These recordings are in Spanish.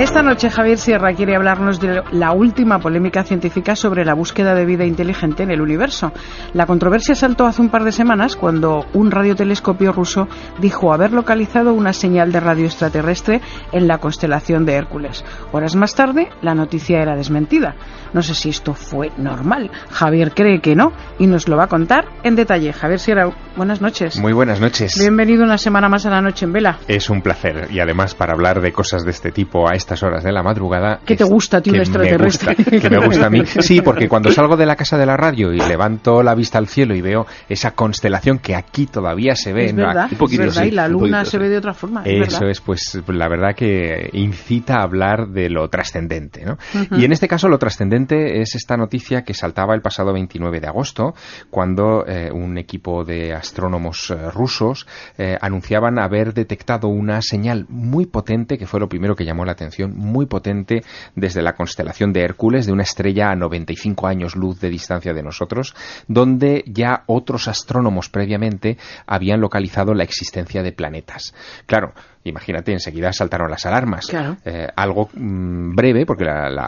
Esta noche Javier Sierra quiere hablarnos de la última polémica científica sobre la búsqueda de vida inteligente en el universo. La controversia saltó hace un par de semanas cuando un radiotelescopio ruso dijo haber localizado una señal de radio extraterrestre en la constelación de Hércules. Horas más tarde, la noticia era desmentida. No sé si esto fue normal. Javier cree que no y nos lo va a contar en detalle. Javier Sierra, buenas noches. Muy buenas noches. Bienvenido una semana más a La Noche en Vela. Es un placer y además para hablar de cosas de este tipo a estas horas de la madrugada. ¿Qué te gusta a ti un extraterrestre? Que me gusta a mí. Sí, porque cuando salgo de la casa de la radio y levanto la vista al cielo y veo esa constelación que aquí todavía se ve. Es verdad, un poquito, es verdad, sí, y la luna se ve de otra forma. Eso es, pues la verdad que incita a hablar de lo trascendente, ¿no? Y en este caso lo trascendente es esta noticia que saltaba el pasado 29 de agosto, cuando un equipo de astrónomos rusos anunciaban haber detectado una señal muy potente, que fue lo primero que llamó la atención, muy potente desde la constelación de Hércules, de una estrella a 95 años luz de distancia de nosotros, donde ya otros astrónomos previamente habían localizado la existencia de planetas. Claro, imagínate, enseguida saltaron las alarmas. Claro. Algo breve, porque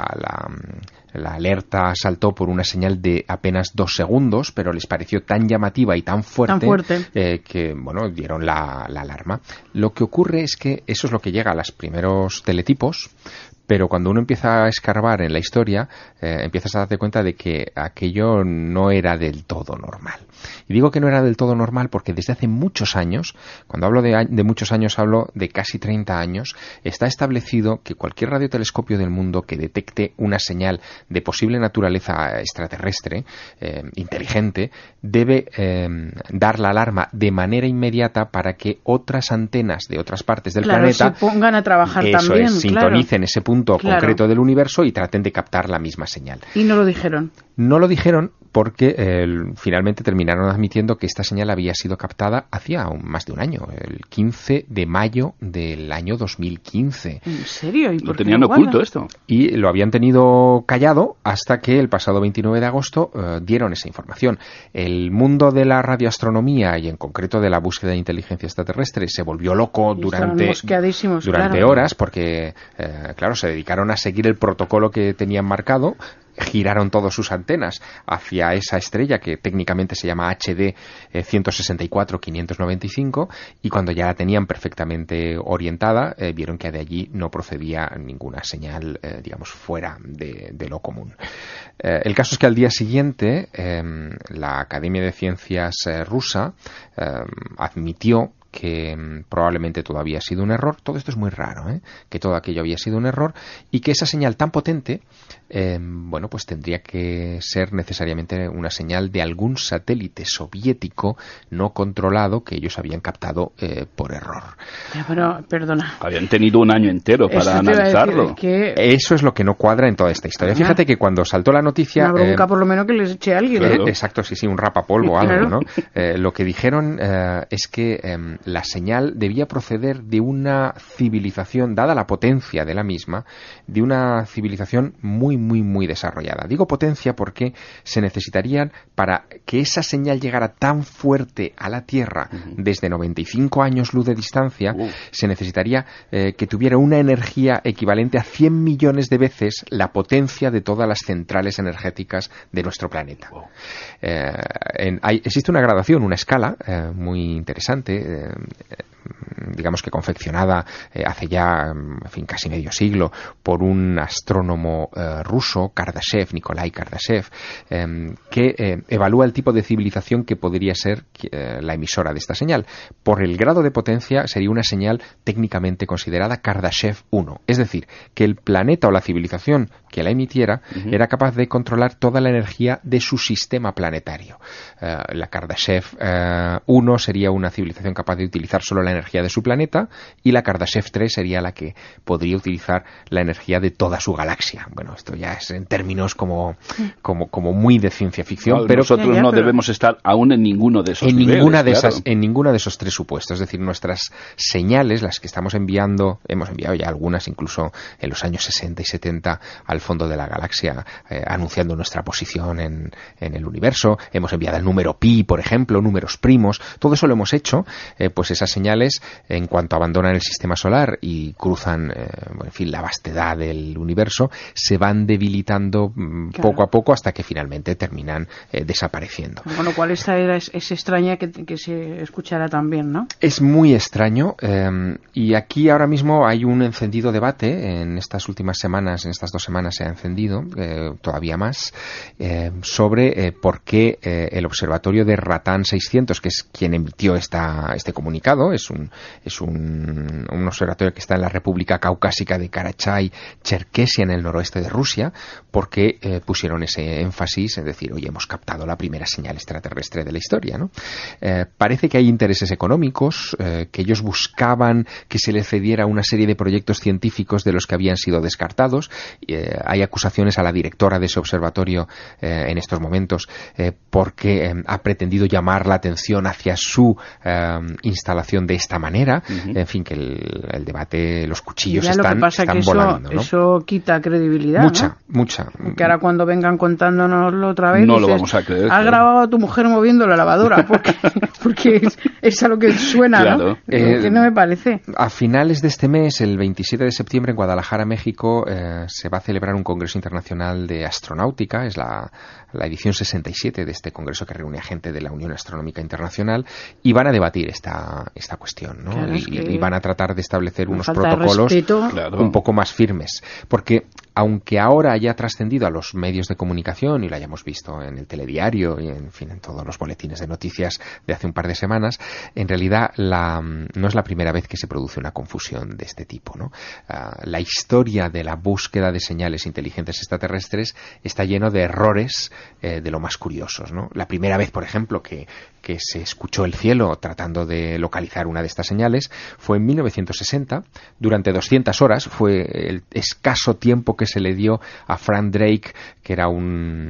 la alerta saltó por una señal de apenas 2 segundos, pero les pareció tan llamativa y tan fuerte, que, bueno, dieron la alarma. Lo que ocurre es que eso es lo que llega a los primeros teletipos, pero cuando uno empieza a escarbar en la historia, empiezas a darte cuenta de que aquello no era del todo normal. Y digo que no era del todo normal porque desde hace muchos años, cuando hablo de muchos años, hablo de casi 30 años, está establecido que cualquier radiotelescopio del mundo que detecte una señal de posible naturaleza extraterrestre, inteligente, debe dar la alarma de manera inmediata para que otras antenas de otras partes del planeta se pongan a trabajar también, sintonicen ese punto concreto del universo y traten de captar la misma señal. ¿Y no lo dijeron? No lo dijeron porque finalmente terminaron admitiendo que esta señal había sido captada hacía más de un año, el 15 de mayo del año 2015. ¿En serio? ¿Y lo tenían oculto esto? Y lo habían tenido callado hasta que el pasado 29 de agosto dieron esa información. El mundo de la radioastronomía y en concreto de la búsqueda de inteligencia extraterrestre se volvió loco durante horas porque, claro, se dedicaron a seguir el protocolo que tenían marcado. Giraron todas sus antenas hacia esa estrella que técnicamente se llama HD 164-595 y cuando ya la tenían perfectamente orientada vieron que de allí no procedía ninguna señal, digamos, fuera de lo común. El caso es que al día siguiente la Academia de Ciencias rusa admitió que probablemente todo había sido un error. Todo esto es muy raro, que todo aquello había sido un error y que esa señal tan potente, bueno, pues tendría que ser necesariamente una señal de algún satélite soviético no controlado que ellos habían captado por error. Pero, perdona. Habían tenido un año entero para analizarlo. Eso es lo que no cuadra en toda esta historia. Fíjate que cuando saltó la noticia... Una bronca por lo menos que les eche a alguien. Claro. Exacto, sí, un rapapolvo o algo, ¿no? Lo que dijeron es que la señal debía proceder de una civilización, dada la potencia de la misma, de una civilización muy, muy, muy desarrollada. Digo potencia porque se necesitarían, para que esa señal llegara tan fuerte a la Tierra desde 95 años luz de distancia, se necesitaría que tuviera una energía equivalente a 100 millones de veces la potencia de todas las centrales energéticas de nuestro planeta. Existe una gradación, una escala muy interesante, digamos que confeccionada hace ya, en fin, casi medio siglo por un astrónomo ruso, Nikolai Kardashev, que evalúa el tipo de civilización que podría ser la emisora de esta señal. Por el grado de potencia sería una señal técnicamente considerada Kardashev 1, es decir, que el planeta o la civilización que la emitiera era capaz de controlar toda la energía de su sistema planetario. La Kardashev 1 sería una civilización capaz de utilizar solo la energía de su planeta y la Kardashev 3 sería la que podría utilizar la energía de toda su galaxia. Bueno, esto ya es en términos como muy de ciencia ficción, pero nosotros no debemos estar aún en ninguno de esos niveles, en ninguno de esos tres supuestos. Es decir, nuestras señales, las que estamos enviando, hemos enviado ya algunas incluso en los años 60 y 70 al fondo de la galaxia, anunciando nuestra posición en el universo. Hemos enviado el número pi, por ejemplo, números primos. Todo eso lo hemos hecho, pues esas señales en cuanto abandonan el sistema solar y cruzan, en fin, la vastedad del universo, se van debilitando poco a poco hasta que finalmente terminan desapareciendo. Con lo cual esta era es extraña que se escuchara también, ¿no? Es muy extraño, y aquí ahora mismo hay un encendido debate. En estas últimas semanas, en estas 2 semanas se ha encendido todavía más, sobre por qué el observatorio de Ratán 600, que es quien emitió este comunicado, es un observatorio que está en la República Caucásica de Karachay-Cherkesia, en el noroeste de Rusia, porque pusieron ese énfasis en decir, oye, hemos captado la primera señal extraterrestre de la historia, ¿no? Parece que hay intereses económicos, que ellos buscaban que se le cediera una serie de proyectos científicos de los que habían sido descartados. Hay acusaciones a la directora de ese observatorio en estos momentos porque ha pretendido llamar la atención hacia su instalación de esta manera. En fin, que el debate, los cuchillos están volando, ¿no? Eso quita credibilidad, mucha. Que ahora cuando vengan contándonoslo otra vez, no dices, lo vamos a creer. Has grabado a tu mujer moviendo la lavadora, porque es a lo que suena, claro, ¿no? Que no me parece. A finales de este mes, el 27 de septiembre, en Guadalajara, México, se va a celebrar un Congreso Internacional de Astronáutica. Es la edición 67 de este congreso que reúne a gente de la Unión Astronómica Internacional, y van a debatir esta cuestión, ¿no? Claro, y van a tratar de establecer unos protocolos un poco más firmes, porque aunque ahora haya trascendido a los medios de comunicación y lo hayamos visto en el telediario y en todos los boletines de noticias de hace un par de semanas, en realidad no es la primera vez que se produce una confusión de este tipo, ¿no? La historia de la búsqueda de señales inteligentes extraterrestres está lleno de errores de lo más curiosos, ¿no? La primera vez, por ejemplo, que se escuchó el cielo tratando de localizar una de estas señales fue en 1960. Durante 200 horas fue el escaso tiempo que se le dio a Frank Drake, que era un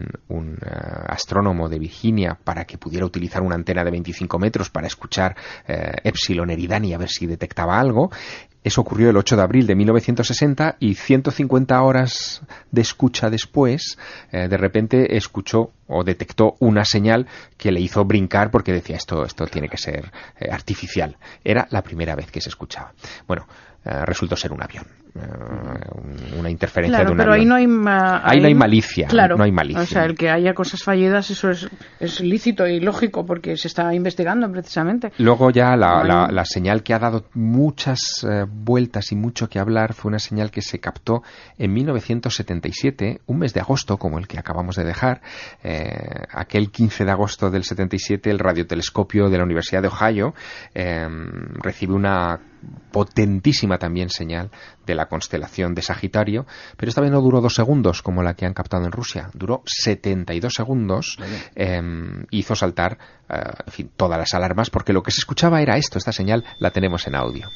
astrónomo de Virginia, para que pudiera utilizar una antena de 25 metros para escuchar Epsilon Eridani a ver si detectaba algo. Eso ocurrió el 8 de abril de 1960 y 150 horas de escucha después, de repente escuchó o detectó una señal que le hizo brincar porque decía esto tiene que ser artificial. Era la primera vez que se escuchaba. Bueno, resultó ser un avión, una interferencia de un pero avión. Ahí no hay malicia. Claro, no hay malicia. O sea, el que haya cosas fallidas, eso es lícito y lógico porque se está investigando precisamente. Luego ya la señal que ha dado muchas vueltas y mucho que hablar fue una señal que se captó en 1977, un mes de agosto como el que acabamos de dejar. Aquel 15 de agosto del 77, el radiotelescopio de la Universidad de Ohio recibe una potentísima también señal de la constelación de Sagitario, pero esta vez no duró 2 segundos como la que han captado en Rusia, duró 72 segundos. Hizo saltar todas las alarmas, porque lo que se escuchaba era esta señal la tenemos en audio.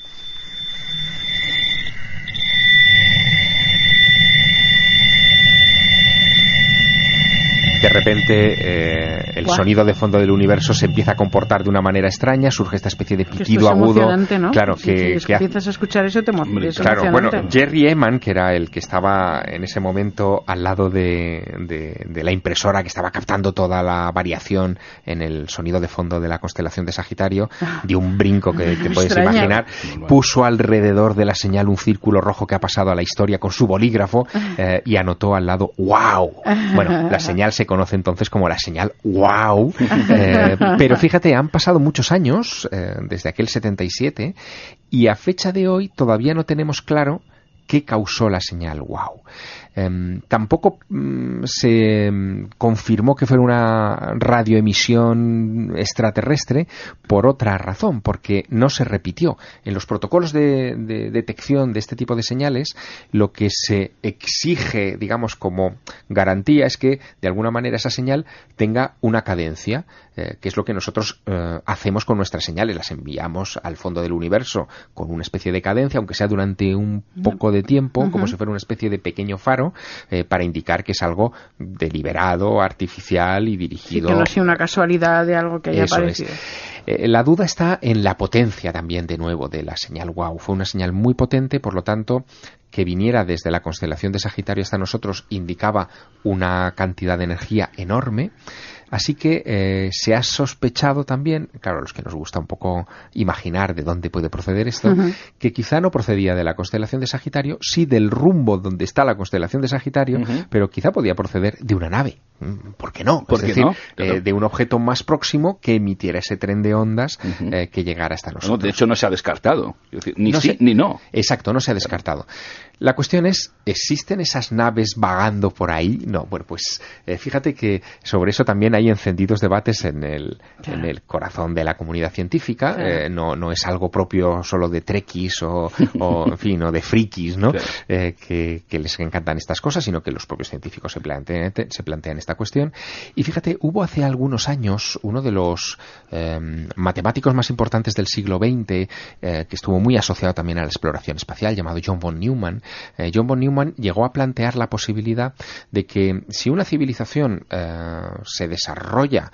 De repente el sonido de fondo del universo se empieza a comportar de una manera extraña, surge esta especie de pitido agudo, ¿no? Claro, si empiezas a escuchar eso te emocionas. Claro, bueno, Jerry Eman, que era el que estaba en ese momento al lado de la impresora que estaba captando toda la variación en el sonido de fondo de la constelación de Sagitario, dio un brinco que te puedes imaginar, puso alrededor de la señal un círculo rojo que ha pasado a la historia con su bolígrafo y anotó al lado ¡wow! Bueno, la señal se conoce entonces como la señal wow, pero fíjate, han pasado muchos años desde aquel 77 y a fecha de hoy todavía no tenemos claro qué causó la señal wow. Tampoco se confirmó que fuera una radioemisión extraterrestre por otra razón, porque no se repitió. En los protocolos de detección de este tipo de señales, lo que se exige, digamos, como garantía es que de alguna manera esa señal tenga una cadencia, que es lo que nosotros hacemos con nuestras señales. Las enviamos al fondo del universo con una especie de cadencia, aunque sea durante un poco de tiempo, como si fuera una especie de pequeño faro, para indicar que es algo deliberado, artificial y dirigido. Sí, que no sea una casualidad de algo que haya aparecido. La duda está en la potencia también, de nuevo, de la señal wow. Fue una señal muy potente, por lo tanto, que viniera desde la constelación de Sagitario hasta nosotros indicaba una cantidad de energía enorme. Así que se ha sospechado también, claro, a los que nos gusta un poco imaginar de dónde puede proceder esto, que quizá no procedía de la constelación de Sagitario, sí del rumbo donde está la constelación de Sagitario, pero quizá podía proceder de una nave. ¿Por qué no? Es decir, claro, de un objeto más próximo que emitiera ese tren de ondas que llegara hasta nosotros. No, de hecho, no se ha descartado. Es decir, ni sí ni no. Exacto, no se ha descartado. La cuestión es, ¿existen esas naves vagando por ahí? No, bueno, pues fíjate que sobre eso también hay encendidos debates en el corazón de la comunidad científica. No es algo propio solo de trekkies o en fin, o de frikis, ¿no? Que les encantan estas cosas, sino que los propios científicos se plantean esta cuestión. Y fíjate, hubo hace algunos años uno de los matemáticos más importantes del siglo XX, que estuvo muy asociado también a la exploración espacial, llamado John von Neumann. John von Neumann llegó a plantear la posibilidad de que si una civilización se desarrolla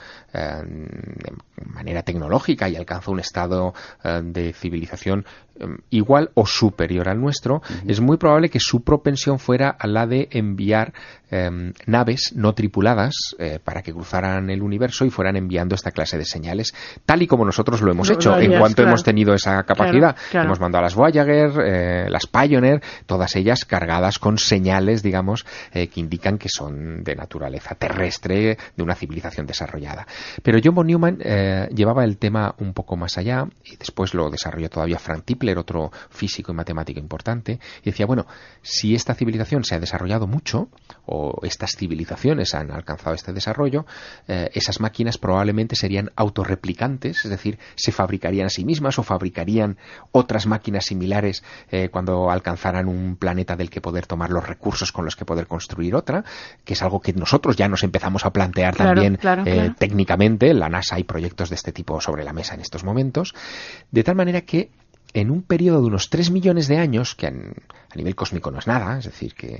de manera tecnológica y alcanza un estado de civilización igual o superior al nuestro, es muy probable que su propensión fuera a la de enviar naves no tripuladas para que cruzaran el universo y fueran enviando esta clase de señales, tal y como nosotros lo hemos hecho, en cuanto hemos tenido esa capacidad. Hemos mandado a las Voyager, las Pioneer, todas ellas cargadas con señales, digamos, que indican que son de naturaleza terrestre, de una civilización desarrollada. Pero John von Neumann llevaba el tema un poco más allá, y después lo desarrolló todavía Frank Tipler, otro físico y matemático importante, y decía, bueno, si esta civilización se ha desarrollado mucho, o estas civilizaciones han alcanzado este desarrollo, esas máquinas probablemente serían autorreplicantes, es decir, se fabricarían a sí mismas o fabricarían otras máquinas similares cuando alcanzaran un planeta del que poder tomar los recursos con los que poder construir otra, que es algo que nosotros ya nos empezamos a plantear también técnicamente. En la NASA hay proyectos de este tipo sobre la mesa en estos momentos, de tal manera que en un periodo de unos 3 millones de años, que a nivel cósmico no es nada, es decir, que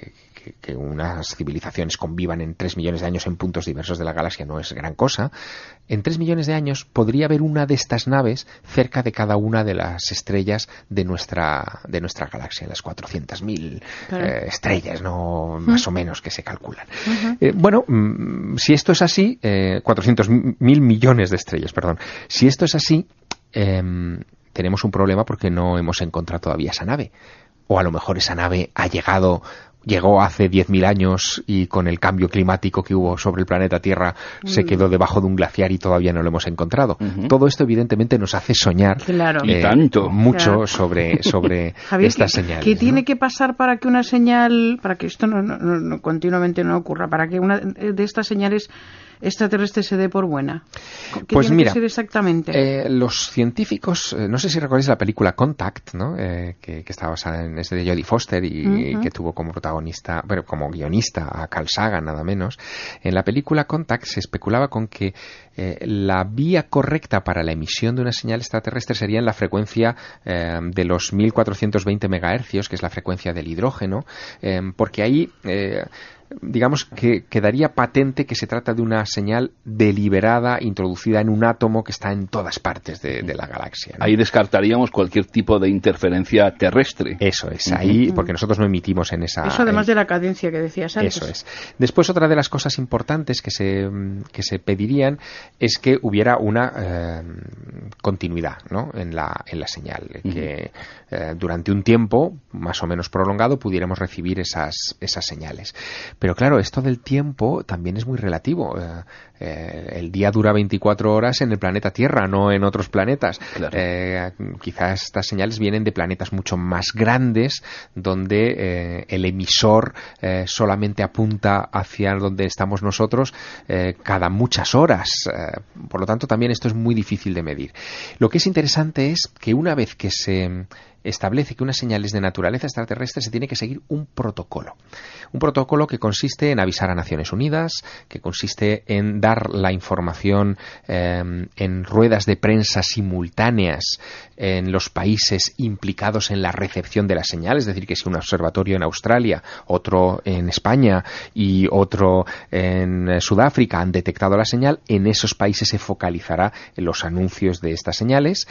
unas civilizaciones convivan en 3 millones de años en puntos diversos de la galaxia no es gran cosa, en 3 millones de años podría haber una de estas naves cerca de cada una de las estrellas de nuestra galaxia, las 400.000 estrellas, ¿no? Más o menos, que se calculan. Bueno, si esto es así, 400.000 millones de estrellas, perdón. Si esto es así, tenemos un problema porque no hemos encontrado todavía esa nave. O a lo mejor esa nave llegó hace 10.000 años y con el cambio climático que hubo sobre el planeta Tierra se quedó debajo de un glaciar y todavía no lo hemos encontrado. Todo esto evidentemente nos hace soñar y tanto mucho sobre Javier, estas señales. ¿Qué tiene que pasar para que una señal, para que esto no continuamente no ocurra, para que una de estas señales extraterrestre se dé por buena? ¿Qué pues tiene mira, que ser exactamente? Los científicos, no sé si recordáis la película Contact, ¿no? Que estaba basada en de Jodie Foster y que tuvo como protagonista, bueno, como guionista a Carl Sagan, nada menos. En la película Contact se especulaba con que la vía correcta para la emisión de una señal extraterrestre sería en la frecuencia de los 1420 megahercios, que es la frecuencia del hidrógeno, porque ahí digamos que quedaría patente que se trata de una señal deliberada introducida en un átomo que está en todas partes de la galaxia, ¿no? Ahí descartaríamos cualquier tipo de interferencia terrestre. Eso es, ahí, porque nosotros no emitimos en esa... Eso además de la cadencia que decías antes. Eso es. Después, otra de las cosas importantes que se pedirían es que hubiera una continuidad, ¿no? en la señal, que durante un tiempo más o menos prolongado pudiéramos recibir esas señales. Pero claro, esto del tiempo también es muy relativo. El día dura 24 horas en el planeta Tierra, no en otros planetas. Claro. Quizás estas señales vienen de planetas mucho más grandes, donde el emisor solamente apunta hacia donde estamos nosotros cada muchas horas. Por lo tanto, también esto es muy difícil de medir. Lo que es interesante es que una vez que se establece que una señal es de naturaleza extraterrestre, se tiene que seguir un protocolo. Un protocolo que consiste en avisar a Naciones Unidas, que consiste en dar la información en ruedas de prensa simultáneas en los países implicados en la recepción de la señal, es decir, que si un observatorio en Australia, otro en España y otro en Sudáfrica han detectado la señal, en esos países se focalizará en los anuncios de estas señales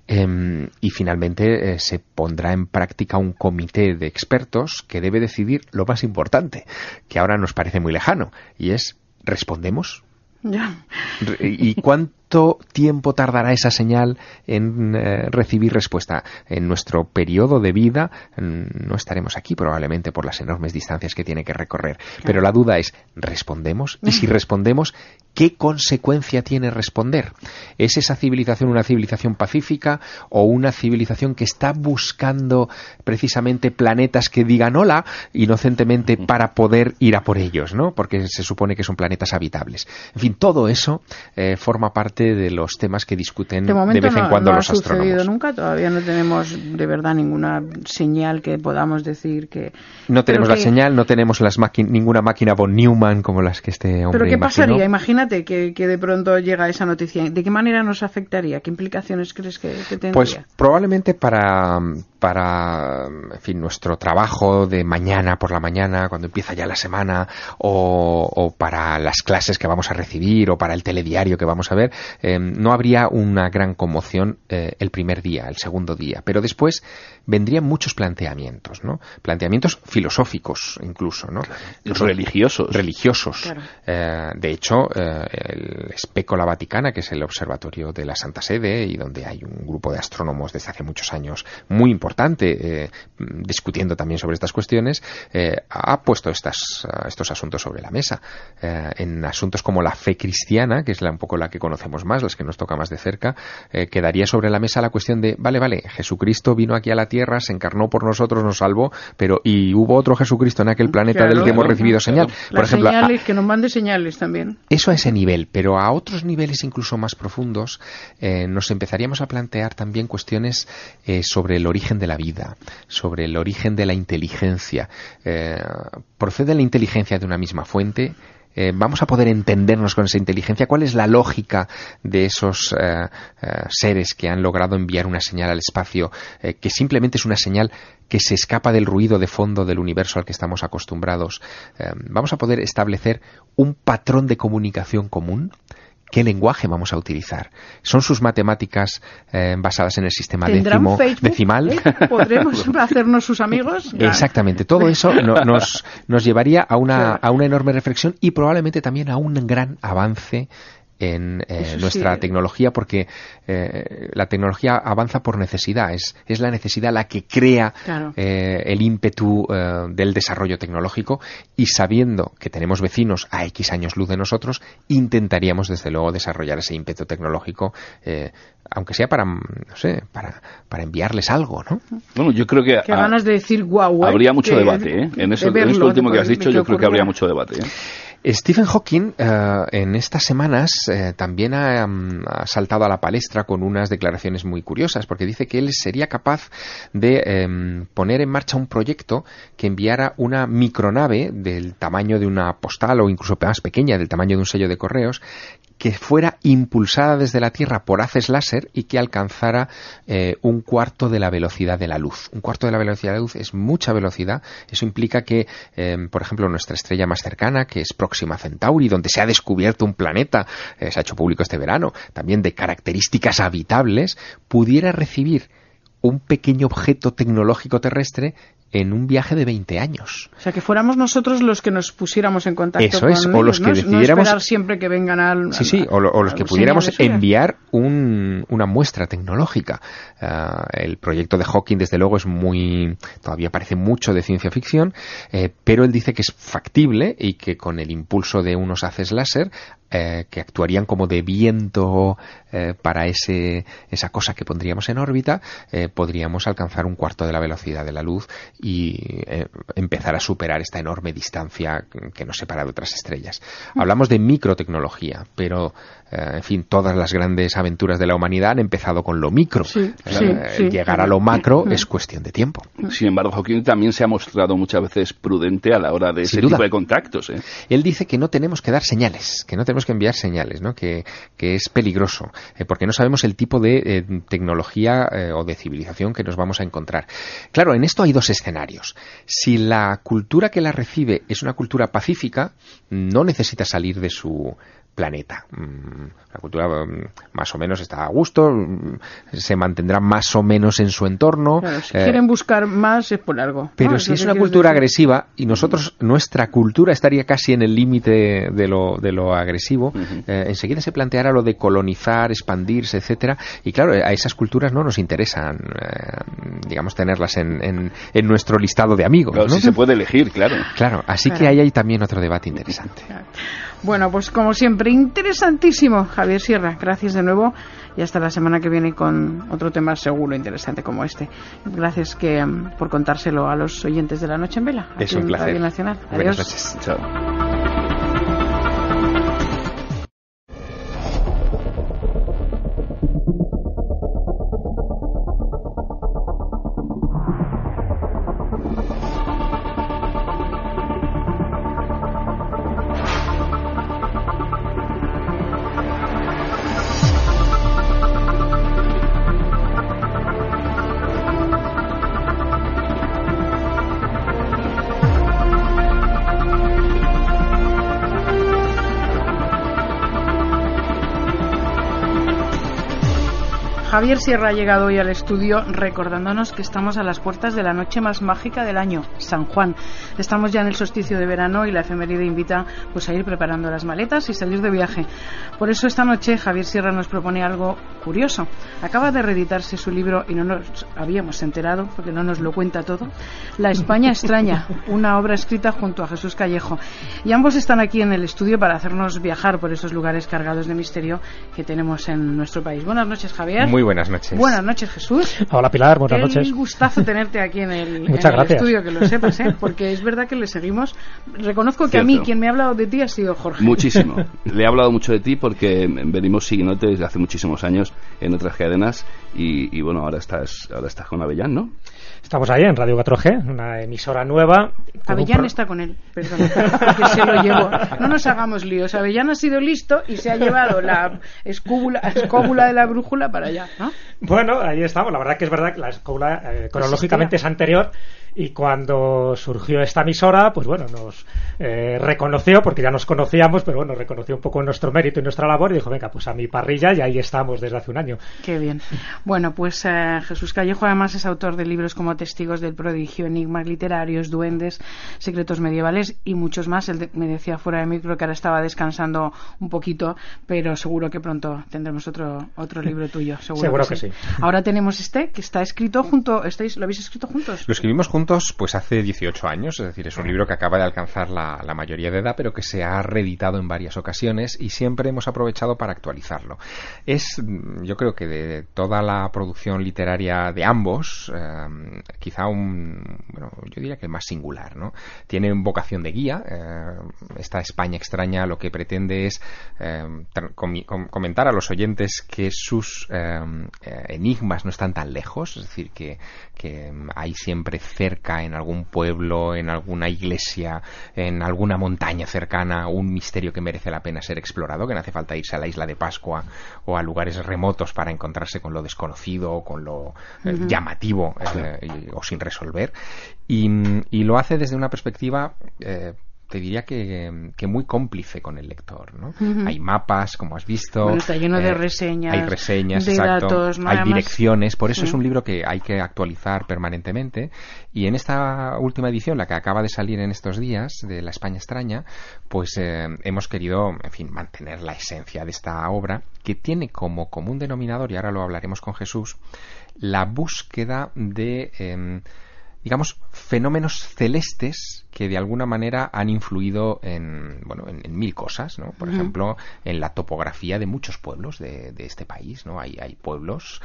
y finalmente se pondrá en práctica un comité de expertos que debe decidir lo más importante, que ahora nos parece muy lejano, y es: ¿respondemos Ya. ¿Y cuánto tiempo tardará esa señal en recibir respuesta? En nuestro periodo de vida no estaremos aquí probablemente por las enormes distancias que tiene que recorrer. Claro. Pero la duda es, ¿respondemos? Y si respondemos, ¿qué consecuencia tiene responder? ¿Es esa civilización una civilización pacífica o una civilización que está buscando precisamente planetas que digan hola inocentemente para poder ir a por ellos, ¿no? Porque se supone que son planetas habitables. En fin, todo eso forma parte de los temas que discuten de vez en cuando los astrónomos. No ha sucedido nunca, todavía no tenemos de verdad ninguna señal que podamos decir que... No tenemos la señal, no tenemos ninguna máquina von Neumann como las que este hombre ¿Pero qué imaginó. pasaría? Imagínate que de pronto llega esa noticia. ¿De qué manera nos afectaría? ¿Qué implicaciones crees que tendría? Pues probablemente para en fin, nuestro trabajo de mañana por la mañana, cuando empieza ya la semana, o para las clases que vamos a recibir, o para el telediario que vamos a ver, no habría una gran conmoción el primer día, el segundo día. Pero después vendrían muchos planteamientos, ¿no? Planteamientos filosóficos incluso, ¿no? Claro. Religiosos. Claro. De hecho, el Specola Vaticana, que es el observatorio de la Santa Sede y donde hay un grupo de astrónomos desde hace muchos años muy importante discutiendo también sobre estas cuestiones, ha puesto estos asuntos sobre la mesa. En asuntos como la fe cristiana, que es un poco la que conocemos más, las que nos toca más de cerca, quedaría sobre la mesa la cuestión de, vale, Jesucristo vino aquí a la Tierra, se encarnó por nosotros, nos salvó, pero ¿y hubo otro Jesucristo en aquel planeta del que hemos recibido señal? Por ejemplo, señales, que nos mande señales también. Eso a ese nivel, pero a otros niveles incluso más profundos nos empezaríamos a plantear también cuestiones sobre el origen de la vida, sobre el origen de la inteligencia. ¿Procede la inteligencia de una misma fuente? ¿Vamos a poder entendernos con esa inteligencia? ¿Cuál es la lógica de esos seres que han logrado enviar una señal al espacio que simplemente es una señal que se escapa del ruido de fondo del universo al que estamos acostumbrados? ¿Vamos a poder establecer un patrón de comunicación común? ¿Qué lenguaje vamos a utilizar? ¿Son sus matemáticas basadas en el sistema decimal? ¿Podremos hacernos sus amigos? Exactamente. Todo eso nos llevaría a una enorme reflexión y probablemente también a un gran avance en nuestra tecnología, porque la tecnología avanza por necesidad, es la necesidad la que crea el ímpetu del desarrollo tecnológico, y sabiendo que tenemos vecinos a X años luz de nosotros, intentaríamos desde luego desarrollar ese ímpetu tecnológico, aunque sea para enviarles algo, ¿no? Bueno, yo creo que ganas de decir guau, habría mucho debate, en esto último que has dicho, yo creo que habría mucho debate, Stephen Hawking en estas semanas también ha saltado a la palestra con unas declaraciones muy curiosas, porque dice que él sería capaz de poner en marcha un proyecto que enviara una micronave del tamaño de una postal o incluso más pequeña, del tamaño de un sello de correos, que fuera impulsada desde la Tierra por haces láser y que alcanzara un cuarto de la velocidad de la luz. Un cuarto de la velocidad de la luz es mucha velocidad. Eso implica que, por ejemplo, nuestra estrella más cercana, que es Próxima Centauri, donde se ha descubierto un planeta, se ha hecho público este verano, también de características habitables, pudiera recibir un pequeño objeto tecnológico terrestre en un viaje de 20 años. O sea, que fuéramos nosotros los que nos pusiéramos en contacto con ellos, o los que decidiéramos... No esperar siempre que vengan al... o los que pudiéramos enviar una muestra tecnológica. El proyecto de Hawking, desde luego, todavía parece mucho de ciencia ficción, pero él dice que es factible y que con el impulso de unos haces láser que actuarían como de viento para esa cosa que pondríamos en órbita, podríamos alcanzar un cuarto de la velocidad de la luz y empezar a superar esta enorme distancia que nos separa de otras estrellas. Hablamos de microtecnología, pero en fin, todas las grandes aventuras de la humanidad han empezado con lo micro. Llegar a lo macro es cuestión de tiempo. Sin embargo, Hawking también se ha mostrado muchas veces prudente a la hora de ese tipo de contactos. Él dice que no tenemos que dar señales, que no tenemos que enviar señales, ¿no? Que es peligroso, porque no sabemos el tipo de tecnología o de civilización que nos vamos a encontrar. Claro, en esto hay dos escenarios. Si la cultura que la recibe es una cultura pacífica, no necesita salir de su planeta. La cultura más o menos está a gusto, se mantendrá más o menos en su entorno. Claro, si quieren buscar más es por algo. Pero ¿no? si es una cultura agresiva, y nuestra cultura estaría casi en el límite de lo agresivo, enseguida se planteará lo de colonizar, expandirse, etcétera, y claro, a esas culturas no nos interesan, digamos, tenerlas en nuestro listado de amigos. Claro, ¿no? Si se puede elegir, claro. Claro, así que ahí hay también otro debate interesante. Bueno, pues como siempre, interesantísimo, Javier Sierra. Gracias de nuevo y hasta la semana que viene con otro tema seguro interesante como este. Gracias por contárselo a los oyentes de La Noche en Vela. Es un placer. Radio Nacional. Adiós. Buenas noches. Chao. Javier Sierra ha llegado hoy al estudio recordándonos que estamos a las puertas de la noche más mágica del año, San Juan. Estamos ya en el solsticio de verano y la efeméride invita pues a ir preparando las maletas y salir de viaje. Por eso esta noche Javier Sierra nos propone algo curioso. Acaba de reeditarse su libro y no nos habíamos enterado porque no nos lo cuenta todo, La España extraña, una obra escrita junto a Jesús Callejo. Y ambos están aquí en el estudio para hacernos viajar por esos lugares cargados de misterio que tenemos en nuestro país. Buenas noches, Javier. Muy buenas noches. Buenas noches, Jesús. Hola, Pilar, buenas noches. Qué gustazo tenerte aquí en el gracias. estudio, que lo sepas, porque es verdad que le seguimos. Reconozco que Cierto. a mí quien me ha hablado de ti ha sido Jorge. Muchísimo. Le he hablado mucho de ti porque venimos siguiéndote desde hace muchísimos años en otras cadenas y bueno, ahora estás con Avellán, ¿no? Estamos ahí en Radio 4G, una emisora nueva. Avellán está con él, perdón, que se lo llevo. No nos hagamos líos. Avellán ha sido listo y se ha llevado la escóbula de la brújula para allá, ¿no? Bueno, ahí estamos. La verdad que es verdad que la escóbula cronológicamente es anterior. Y cuando surgió esta emisora, pues bueno, nos reconoció, porque ya nos conocíamos, pero bueno, reconoció un poco nuestro mérito y nuestra labor y dijo, venga, pues a mi parrilla, y ahí estamos desde hace un año. Qué bien. Bueno, pues Jesús Callejo además es autor de libros como Testigos del Prodigio, Enigmas Literarios, Duendes, Secretos Medievales y muchos más. Él me decía fuera de micro que ahora estaba descansando un poquito, pero seguro que pronto tendremos otro libro tuyo. Seguro que sí. Ahora tenemos que está escrito ¿lo habéis escrito juntos? Lo escribimos juntos pues hace 18 años, es decir, es un libro que acaba de alcanzar la mayoría de edad, pero que se ha reeditado en varias ocasiones y siempre hemos aprovechado para actualizarlo. Yo creo que de toda la producción literaria de ambos, quizá yo diría que el más singular, ¿no? Tiene vocación de guía. Esta España extraña lo que pretende es comentar a los oyentes que sus enigmas no están tan lejos, es decir, que hay siempre cerca en algún pueblo, en alguna iglesia, en alguna montaña cercana, un misterio que merece la pena ser explorado, que no hace falta irse a la isla de Pascua o a lugares remotos para encontrarse con lo desconocido o con lo llamativo o sin resolver. Y lo hace desde una perspectiva te diría que muy cómplice con el lector, ¿no? Hay mapas, como has visto. Bueno, está lleno de reseñas. Hay reseñas, de exacto. Datos, ¿no? Hay Además, direcciones. Por eso es un libro que hay que actualizar permanentemente. Y en esta última edición, la que acaba de salir en estos días, de La España extraña, pues hemos querido, en fin, mantener la esencia de esta obra, que tiene como común denominador, y ahora lo hablaremos con Jesús, la búsqueda de digamos, fenómenos celestes que de alguna manera han influido en mil cosas, ¿no? Por ejemplo, en la topografía de muchos pueblos de este país, ¿no? Hay pueblos,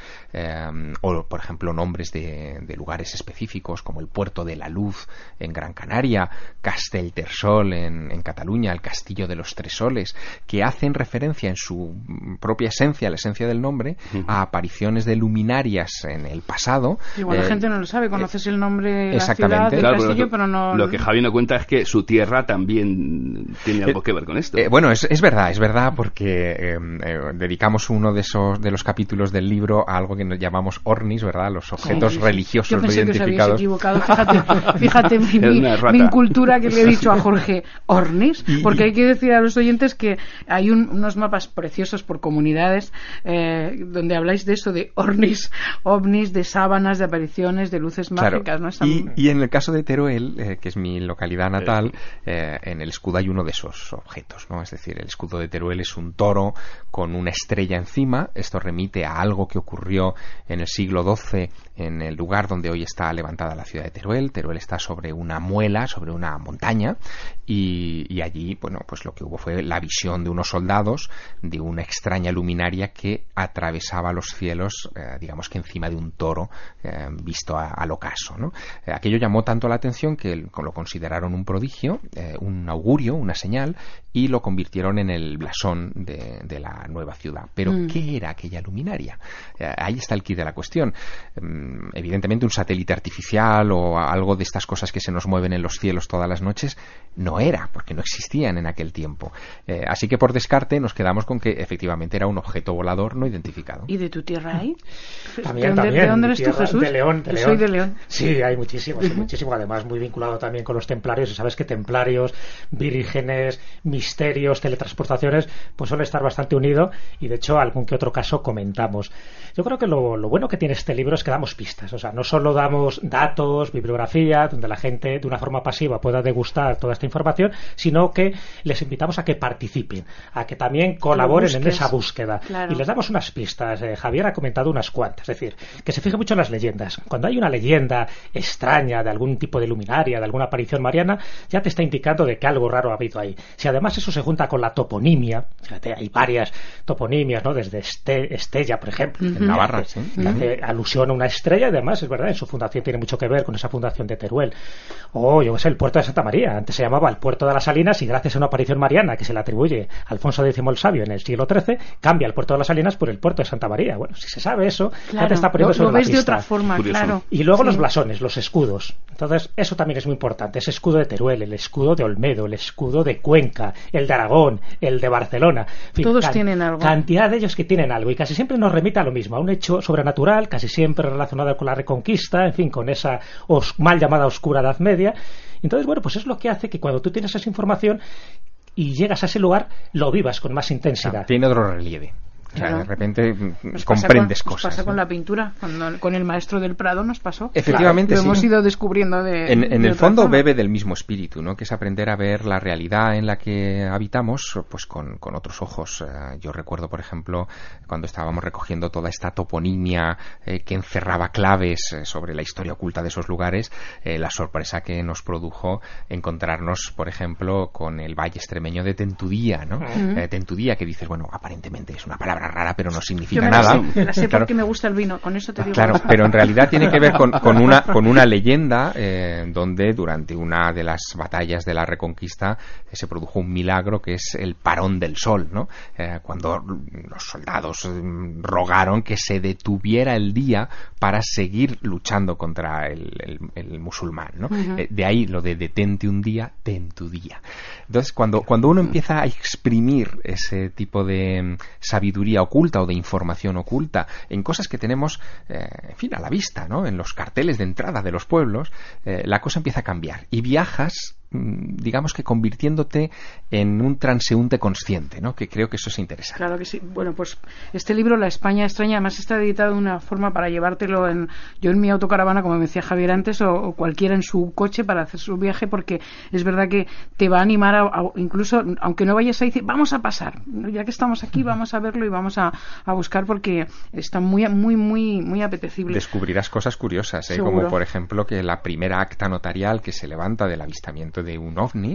o por ejemplo nombres de lugares específicos, como el Puerto de la Luz en Gran Canaria, Castellterçol en Cataluña, el Castillo de los Tres Soles, que hacen referencia en su propia esencia, la esencia del nombre, a apariciones de luminarias en el pasado. Igual la gente no lo sabe, conoces el nombre de la ciudad, del castillo, pero no... Lo que Javi no cuenta es que su tierra también tiene algo que ver con esto. Bueno, es verdad, porque dedicamos uno de los capítulos del libro a algo que nos llamamos ornis, ¿verdad? Los objetos religiosos no identificados. Yo pensé que os habéis equivocado. Fíjate mi incultura que le he dicho a Jorge, ornis, porque hay que decir a los oyentes que hay unos mapas preciosos por comunidades donde habláis de eso, de ornis, ovnis, de sábanas, de apariciones, de luces mágicas, ¿no? Y en el caso de Teruel, que es mi localidad natal, en el escudo hay uno de esos objetos, ¿no? Es decir, el escudo de Teruel es un toro con una estrella encima. Esto remite a algo que ocurrió en el siglo XII en el lugar donde hoy está levantada la ciudad de Teruel. Teruel está sobre una muela, sobre una montaña, y allí, bueno, pues lo que hubo fue la visión de unos soldados de una extraña luminaria que atravesaba los cielos, digamos que encima de un toro visto al ocaso, ¿no? Aquello llamó tanto la atención que lo consideraron un prodigio, un augurio, una señal, y lo convirtieron en el blasón de la nueva ciudad. Pero ¿qué era aquella luminaria? Ahí está el quid de la cuestión. Evidentemente un satélite artificial o algo de estas cosas que se nos mueven en los cielos todas las noches no era, porque no existían en aquel tiempo. Así que por descarte nos quedamos con que efectivamente era un objeto volador no identificado. ¿Y de tu tierra hay? También. ¿De dónde eres tú, Jesús? De León. Soy de León. Sí, hay muchísimo, además muy vinculado también con los templarios, y sabes que templarios, vírgenes, misterios, teletransportaciones, pues suele estar bastante unido, y de hecho algún que otro caso comentamos. Yo creo que lo bueno que tiene este libro es que damos pistas, o sea, no solo damos datos, bibliografía, donde la gente de una forma pasiva pueda degustar toda esta información, sino que les invitamos a que participen, a que también colaboren en esa búsqueda. Claro. Y les damos unas pistas. Javier ha comentado unas cuantas, es decir, que se fije mucho en las leyendas. Cuando hay una leyenda extraña de algún tipo de luminaria, de alguna aparición mariana, ya te está indicando de que algo raro ha habido ahí. Si además eso se junta con la toponimia, fíjate, hay varias toponimias, ¿no? Desde Estella, por ejemplo, en Navarra, sí. Que hace alusión a una estrella, y además es verdad, en su fundación tiene mucho que ver con esa fundación de Teruel. O yo qué sé, el puerto de Santa María, antes se llamaba el puerto de las Salinas, y gracias a una aparición mariana que se le atribuye a Alfonso X el Sabio en el siglo XIII, cambia el puerto de las Salinas por el puerto de Santa María. Bueno, si se sabe eso, claro, ya te está poniendo sobre lo ves la pista. De otra forma, claro. Y luego los blasones, los escudos. Entonces, eso también es muy importante. Ese escudo de Teruel, el escudo de Olmedo, el escudo de Cuenca, el de Aragón, el de Barcelona. En fin, todos tienen algo. Cantidad de ellos que tienen algo, y casi siempre nos remite a lo mismo, a un hecho sobrenatural, casi siempre relacionado con la Reconquista, en fin, con esa mal llamada oscura Edad Media. Entonces, bueno, pues es lo que hace que cuando tú tienes esa información y llegas a ese lugar, lo vivas con más intensidad. Tiene otro relieve. O sea, de repente comprendes cosas. Nos pasa con la pintura, con el maestro del Prado nos pasó. Efectivamente, lo hemos ido descubriendo en el fondo bebe del mismo espíritu, ¿no? Que es aprender a ver la realidad en la que habitamos, pues con otros ojos. Yo recuerdo, por ejemplo, cuando estábamos recogiendo toda esta toponimia que encerraba claves sobre la historia oculta de esos lugares, la sorpresa que nos produjo encontrarnos, por ejemplo, con el valle extremeño de Tentudía, ¿no? Tentudía, que dices, bueno, aparentemente es una palabra rara, pero no significa nada. Yo la sé claro, porque me gusta el vino, con eso te digo. Claro, pero en realidad tiene que ver con una leyenda donde durante una de las batallas de la Reconquista se produjo un milagro que es el parón del sol, ¿no? Cuando los soldados rogaron que se detuviera el día para seguir luchando contra el musulmán, ¿no? De ahí lo de detente un día, ten tu día. Entonces, cuando uno empieza a exprimir ese tipo de sabiduría oculta o de información oculta en cosas que tenemos, en fin, a la vista, ¿no? En los carteles de entrada de los pueblos, la cosa empieza a cambiar y viajas, digamos que convirtiéndote en un transeúnte consciente, ¿no? Que creo que eso es interesante. Claro que sí. Bueno, pues este libro, La España extraña, además está editado de una forma para llevártelo yo en mi autocaravana, como me decía Javier antes, o cualquiera en su coche para hacer su viaje, porque es verdad que te va a animar incluso, aunque no vayas a decir, vamos a pasar, ya que estamos aquí, vamos a verlo y vamos a buscar, porque está muy, muy, muy, muy apetecible. Descubrirás cosas curiosas, como por ejemplo que la primera acta notarial que se levanta del avistamiento de un ovni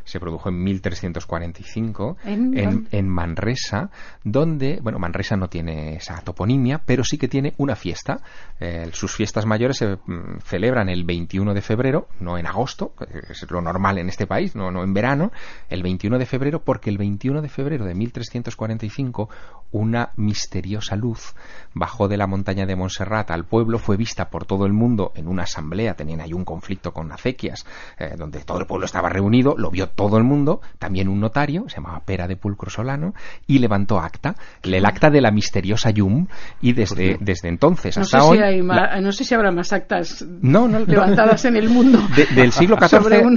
se produjo en 1345 en Manresa, donde, bueno, Manresa no tiene esa toponimia, pero sí que tiene una fiesta. Sus fiestas mayores se celebran el 21 de febrero, no en agosto, que es lo normal en este país, no en verano, el 21 de febrero, porque el 21 de febrero de 1345 una misteriosa luz bajó de la montaña de Montserrat al pueblo, fue vista por todo el mundo en una asamblea, tenían ahí un conflicto con acequias, donde todo el pueblo estaba reunido, lo vio todo el mundo, también un notario, se llamaba Pera de Pulcro Solano, y levantó acta, el acta de la misteriosa llum, y desde entonces hasta hoy... No sé si habrá más actas levantadas en el mundo del siglo XIV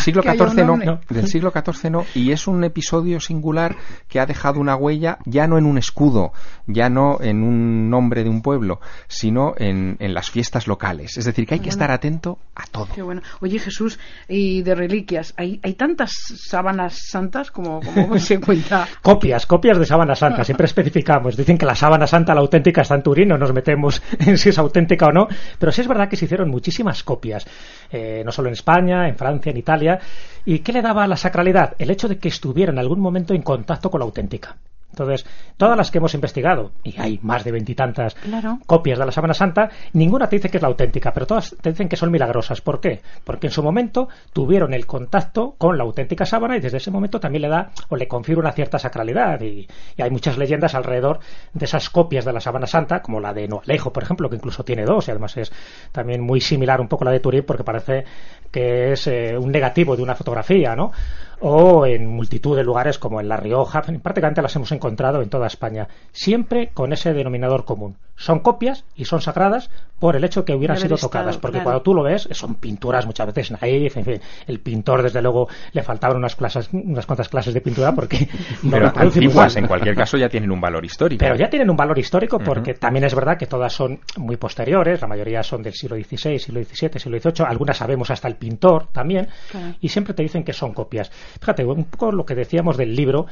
del siglo XIV no, y es un episodio singular que ha dejado una huella ya no en un escudo, ya no en un nombre de un pueblo, sino en las fiestas locales. Es decir, que hay que estar atento a todo. Qué bueno. Oye, Jesús, y de reliquias, ¿hay tantas sábanas santas como se cuenta? Copias de sábana santa, siempre especificamos. Dicen que la sábana santa, la auténtica, está en Turín, no nos metemos en si es auténtica o no, pero sí es verdad que se hicieron muchísimas copias, no solo en España, en Francia, en Italia. ¿Y qué le daba la sacralidad? El hecho de que estuviera en algún momento en contacto con la auténtica. Entonces, todas las que hemos investigado, y hay más de 20 y tantas copias de la sábana santa, ninguna te dice que es la auténtica, pero todas te dicen que son milagrosas. ¿Por qué? Porque en su momento tuvieron el contacto con la auténtica sábana y desde ese momento también le da o le confiere una cierta sacralidad. Y hay muchas leyendas alrededor de esas copias de la sábana santa, como la de Noalejo, por ejemplo, que incluso tiene dos, y además es también muy similar un poco a la de Turín, porque parece que es un negativo de una fotografía, ¿no? O en multitud de lugares como en La Rioja, prácticamente las hemos encontrado en toda España, siempre con ese denominador común. Son copias y son sagradas por el hecho que hubieran sido tocadas, porque cuando tú lo ves, son pinturas muchas veces naif, en fin, el pintor desde luego le faltaban unas cuantas clases de pintura porque pero antiguas, en cualquier caso ya tienen un valor histórico. Pero ya tienen un valor histórico porque también es verdad que todas son muy posteriores, la mayoría son del siglo XVI, siglo XVII, siglo XVIII, algunas sabemos hasta el pintor también, y siempre te dicen que son copias. Fíjate, un poco lo que decíamos del libro,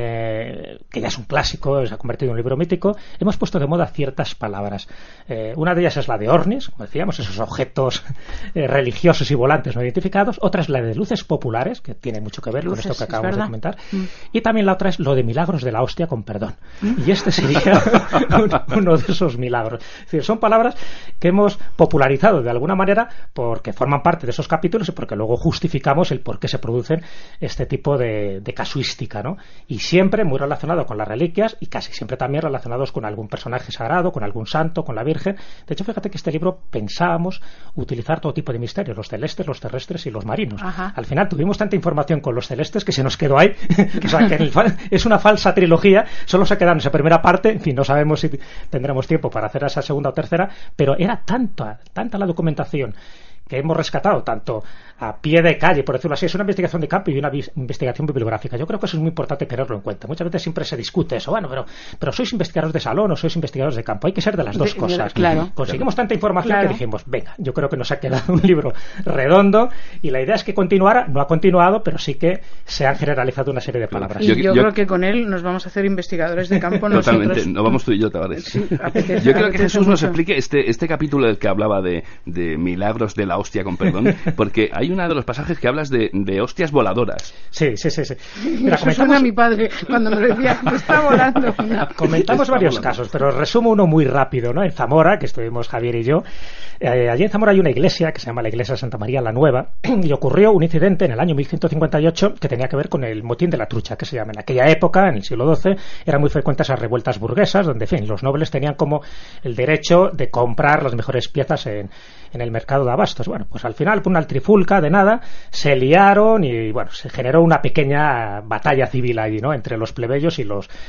que ya es un clásico, se ha convertido en un libro mítico, hemos puesto de moda ciertas palabras. Una de ellas es la de ovnis, como decíamos, esos objetos religiosos y volantes no identificados. Otra es la de luces populares, que tiene mucho que ver con esto que acabamos de comentar. Y también la otra es lo de milagros de la hostia con perdón. Y este sería uno de esos milagros. Es decir, son palabras que hemos popularizado de alguna manera porque forman parte de esos capítulos y porque luego justificamos el por qué se producen este tipo de casuística, ¿no? Y siempre muy relacionado con las reliquias y casi siempre también relacionados con algún personaje sagrado, con algún santo, con la Virgen. De hecho, fíjate que este libro pensábamos utilizar todo tipo de misterios, los celestes, los terrestres y los marinos. Al final tuvimos tanta información con los celestes que se nos quedó ahí. O sea, que es una falsa trilogía, solo se queda en esa primera parte, en fin, no sabemos si tendremos tiempo para hacer esa segunda o tercera, pero era tanta la documentación que hemos rescatado, tanto a pie de calle, por decirlo así, es una investigación de campo y una investigación bibliográfica. Yo creo que eso es muy importante tenerlo en cuenta. Muchas veces siempre se discute eso, bueno, pero sois investigadores de salón o sois investigadores de campo. Hay que ser de las dos cosas. Conseguimos tanta información que dijimos, venga, yo creo que nos ha quedado un libro redondo y la idea es que continuara, no ha continuado, pero sí que se han generalizado una serie de palabras. Y yo creo que con él nos vamos a hacer investigadores de campo. Totalmente, nosotros. No vamos tú y yo, Tavares. Sí, yo creo que Jesús nos explique este capítulo del que hablaba de milagros de la hostia con perdón, porque hay uno de los pasajes que hablas de hostias voladoras. Sí. Mira, eso suena a mi padre cuando me decía que está volando. Comentamos varios casos, pero resumo uno muy rápido, ¿no? En Zamora, que estuvimos Javier y yo, allí en Zamora hay una iglesia que se llama la iglesia de Santa María la Nueva, y ocurrió un incidente en el año 1158 que tenía que ver con el motín de la trucha, que se llama. En aquella época, en el siglo XII, eran muy frecuentes las revueltas burguesas, donde, en fin, los nobles tenían como el derecho de comprar las mejores piezas en el mercado de abastos. Bueno, pues al final, por una trifulca de nada, se liaron y, bueno, se generó una pequeña batalla civil allí, ¿no?, entre los plebeyos y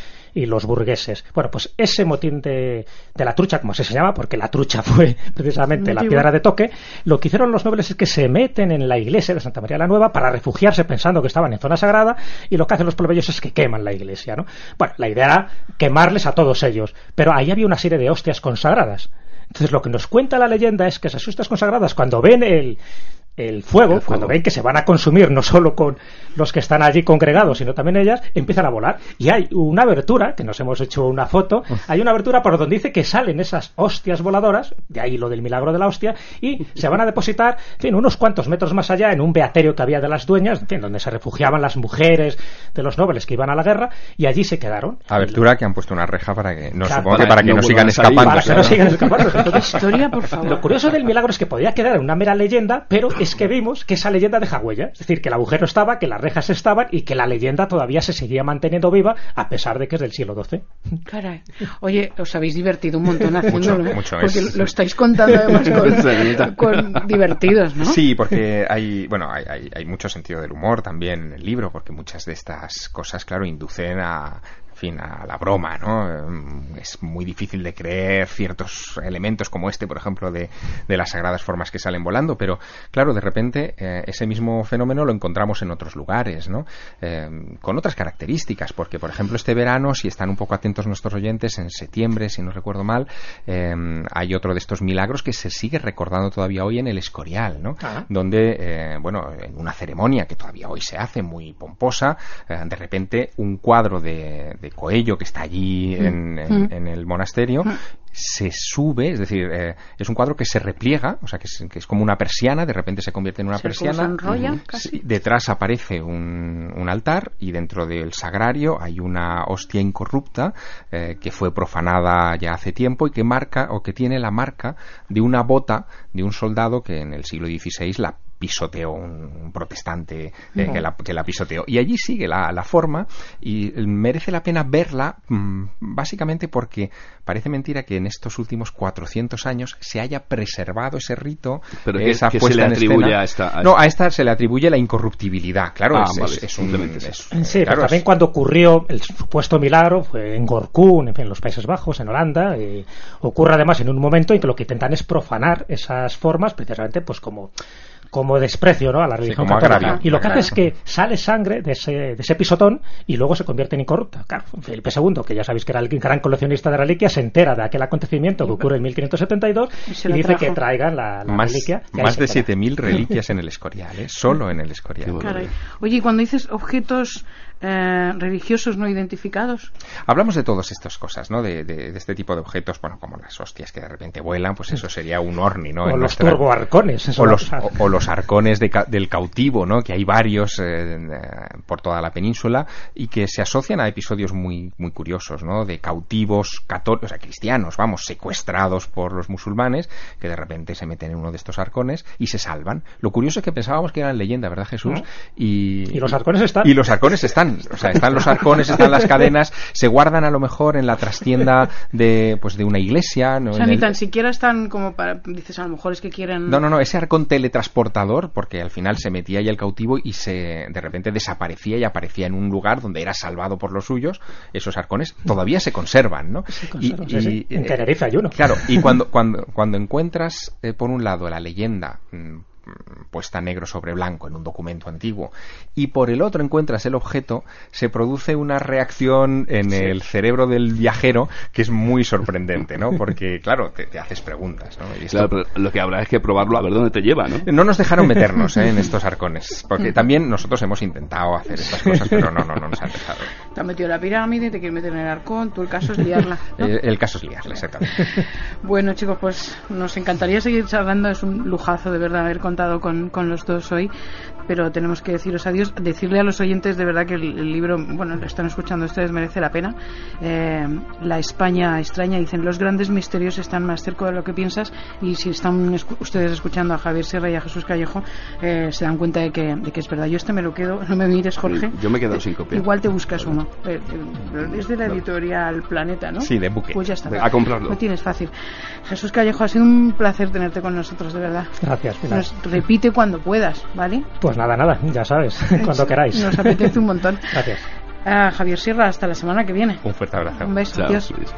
los burgueses. Bueno, pues ese motín de la trucha, como se llama, porque la trucha fue precisamente la piedra de toque, lo que hicieron los nobles es que se meten en la iglesia de Santa María la Nueva para refugiarse pensando que estaban en zona sagrada, y lo que hacen los plebeyos es que queman la iglesia, ¿no? Bueno, la idea era quemarles a todos ellos, pero ahí había una serie de hostias consagradas. Entonces lo que nos cuenta la leyenda es que esas hostias consagradas, cuando ven el fuego, cuando ven que se van a consumir no solo con los que están allí congregados, sino también ellas, empiezan a volar. Y hay una abertura, que nos hemos hecho una foto, hay una abertura por donde dice que salen esas hostias voladoras, de ahí lo del milagro de la hostia, y se van a depositar, en fin, unos cuantos metros más allá, en un beaterio que había de las dueñas, en fin, donde se refugiaban las mujeres de los nobles que iban a la guerra, y allí se quedaron. Abertura que han puesto una reja para que, no, claro, supongo que para que no sigan escapando. Para que no sigan escapando. Entonces, historia, por favor. Lo curioso del milagro es que podía quedar en una mera leyenda, pero es que vimos que esa leyenda deja huella. Es decir, que el agujero estaba, que las rejas estaban y que la leyenda todavía se seguía manteniendo viva a pesar de que es del siglo XII. Caray. Oye, os habéis divertido un montón haciéndolo, mucho porque lo estáis contando además con divertidos, ¿no? Sí, porque hay mucho sentido del humor también en el libro, porque muchas de estas cosas, claro, inducen a la broma, ¿no? Es muy difícil de creer ciertos elementos como este, por ejemplo, de las sagradas formas que salen volando, pero claro, de repente ese mismo fenómeno lo encontramos en otros lugares, ¿no? Con otras características, porque por ejemplo este verano, si están un poco atentos nuestros oyentes, en septiembre, si no recuerdo mal, hay otro de estos milagros que se sigue recordando todavía hoy en el Escorial, ¿no? Donde, en una ceremonia que todavía hoy se hace muy pomposa, de repente un cuadro de Coello que está allí en el monasterio se sube, es decir, es un cuadro que se repliega, o sea que es como una persiana, de repente se convierte en una persiana, se enrolla, casi. Detrás aparece un altar y dentro del sagrario hay una hostia incorrupta que fue profanada ya hace tiempo y que marca, o que tiene la marca de una bota de un soldado que en el siglo XVI la pisoteó, un protestante que la pisoteó. Y allí sigue la forma y merece la pena verla, básicamente porque parece mentira que en estos últimos 400 años se haya preservado ese rito, pero esa puesta se le atribuye a esta. No, a esta se le atribuye la incorruptibilidad, claro. Sí, pero también cuando ocurrió el supuesto milagro fue en Gorkún, en los Países Bajos, en Holanda, ocurre además en un momento en que lo que intentan es profanar esas formas, precisamente pues como desprecio, ¿no?, a la religión católica. Agravio, y lo que hace es que sale sangre de ese pisotón y luego se convierte en incorrupta. Claro, Felipe II, que ya sabéis que era el gran coleccionista de reliquias, se entera de aquel acontecimiento que ocurre en 1572 y dice que traigan la reliquia. Más de 7.000 reliquias en el Escorial, solo en el Escorial. Caray. Oye, y cuando dices objetos religiosos no identificados, hablamos de todas estas cosas, ¿no? De este tipo de objetos, bueno, como las hostias que de repente vuelan, pues eso sería un orni, ¿no? O los turboarcones, o los arcones del cautivo, ¿no? Que hay varios por toda la península y que se asocian a episodios muy muy curiosos, ¿no? De cautivos católicos, o sea, cristianos, vamos, secuestrados por los musulmanes, que de repente se meten en uno de estos arcones y se salvan. Lo curioso es que pensábamos que eran leyenda, ¿verdad, Jesús? Y los arcones están. Y los arcones están. O sea, están los arcones, están las cadenas, se guardan a lo mejor en la trastienda de una iglesia, ¿no? O sea, ni tan siquiera están como para, dices, a lo mejor es que quieren. No, ese arcón teletransportador, porque al final se metía ahí el cautivo y de repente desaparecía y aparecía en un lugar donde era salvado por los suyos. Esos arcones todavía se conservan, ¿no? Se conservan, sí. En Tenerife hay uno. Claro, y cuando encuentras por un lado la leyenda puesta negro sobre blanco en un documento antiguo y por el otro encuentras el objeto, se produce una reacción en el cerebro del viajero que es muy sorprendente, ¿no? Porque claro, te haces preguntas, ¿no? Y claro, pero lo que habrá es que probarlo a ver dónde te lleva, ¿no? No nos dejaron meternos en estos arcones, porque también nosotros hemos intentado hacer estas cosas, pero no nos han dejado. Te han metido la pirámide, te quieren meter en el arcón, tú el caso es liarla, ¿no? El caso es liarla, exactamente. Bueno, chicos, pues nos encantaría seguir charlando, es un lujazo de verdad haber contado con los dos hoy, pero tenemos que deciros adiós, decirle a los oyentes de verdad que el libro, bueno, lo están escuchando ustedes, merece la pena. La España extraña, dicen, los grandes misterios están más cerca de lo que piensas, y si están ustedes escuchando a Javier Sierra y a Jesús Callejo, se dan cuenta de que es verdad. Yo me lo quedo, no me mires, Jorge. Yo me he quedado sin copia. Igual te buscas uno. Es de la editorial Planeta, ¿no? Sí, de Buque. Pues ya está. A comprarlo. Lo tienes fácil. Jesús Callejo, ha sido un placer tenerte con nosotros, de verdad. Gracias, Pilar. Repite cuando puedas, ¿vale? Pues nada, ya sabes, cuando queráis. Nos apetece un montón. Gracias. Javier Sierra, hasta la semana que viene. Un fuerte abrazo. Un beso. Chao, adiós. Luis.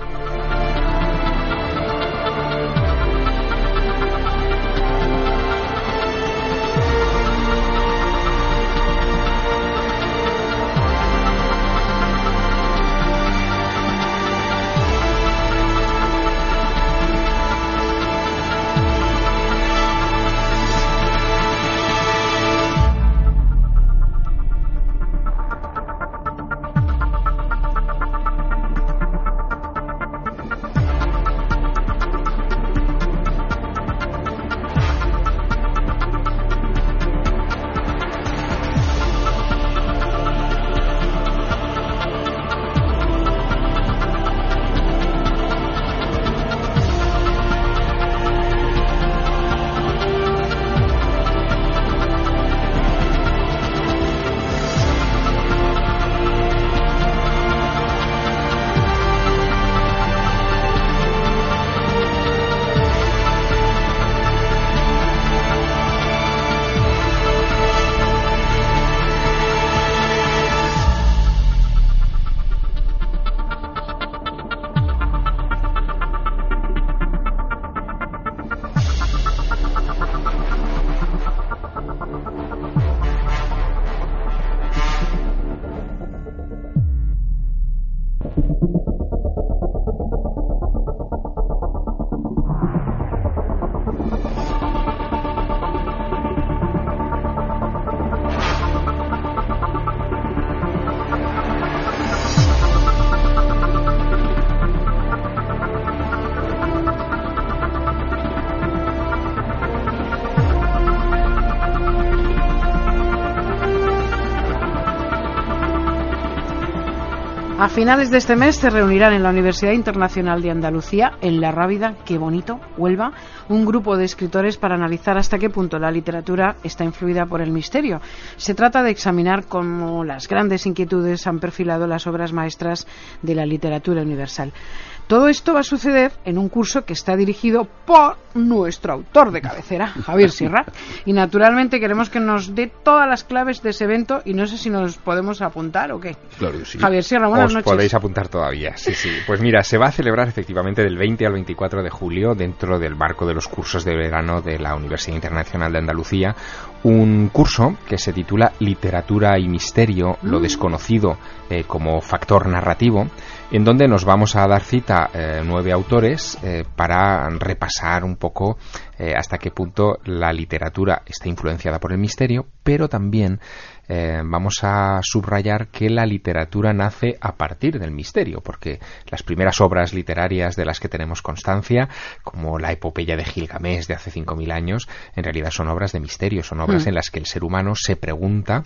A finales de este mes se reunirán en la Universidad Internacional de Andalucía, en La Rábida, qué bonito, Huelva, un grupo de escritores para analizar hasta qué punto la literatura está influida por el misterio. Se trata de examinar cómo las grandes inquietudes han perfilado las obras maestras de la literatura universal. Todo esto va a suceder en un curso que está dirigido por nuestro autor de cabecera, Javier Sierra, y naturalmente queremos que nos dé todas las claves de ese evento y no sé si nos podemos apuntar o qué. Claro que sí. Javier Sierra, buenas noches. Os podéis apuntar todavía, sí. Pues mira, se va a celebrar efectivamente del 20 al 24 de julio dentro del marco de los cursos de verano de la Universidad Internacional de Andalucía, un curso que se titula Literatura y Misterio, lo desconocido como factor narrativo, en donde nos vamos a dar cita 9 autores para repasar un poco hasta qué punto la literatura está influenciada por el misterio, pero también vamos a subrayar que la literatura nace a partir del misterio, porque las primeras obras literarias de las que tenemos constancia, como la epopeya de Gilgamesh de hace 5.000 años, en realidad son obras de misterio, son obras en las que el ser humano se pregunta,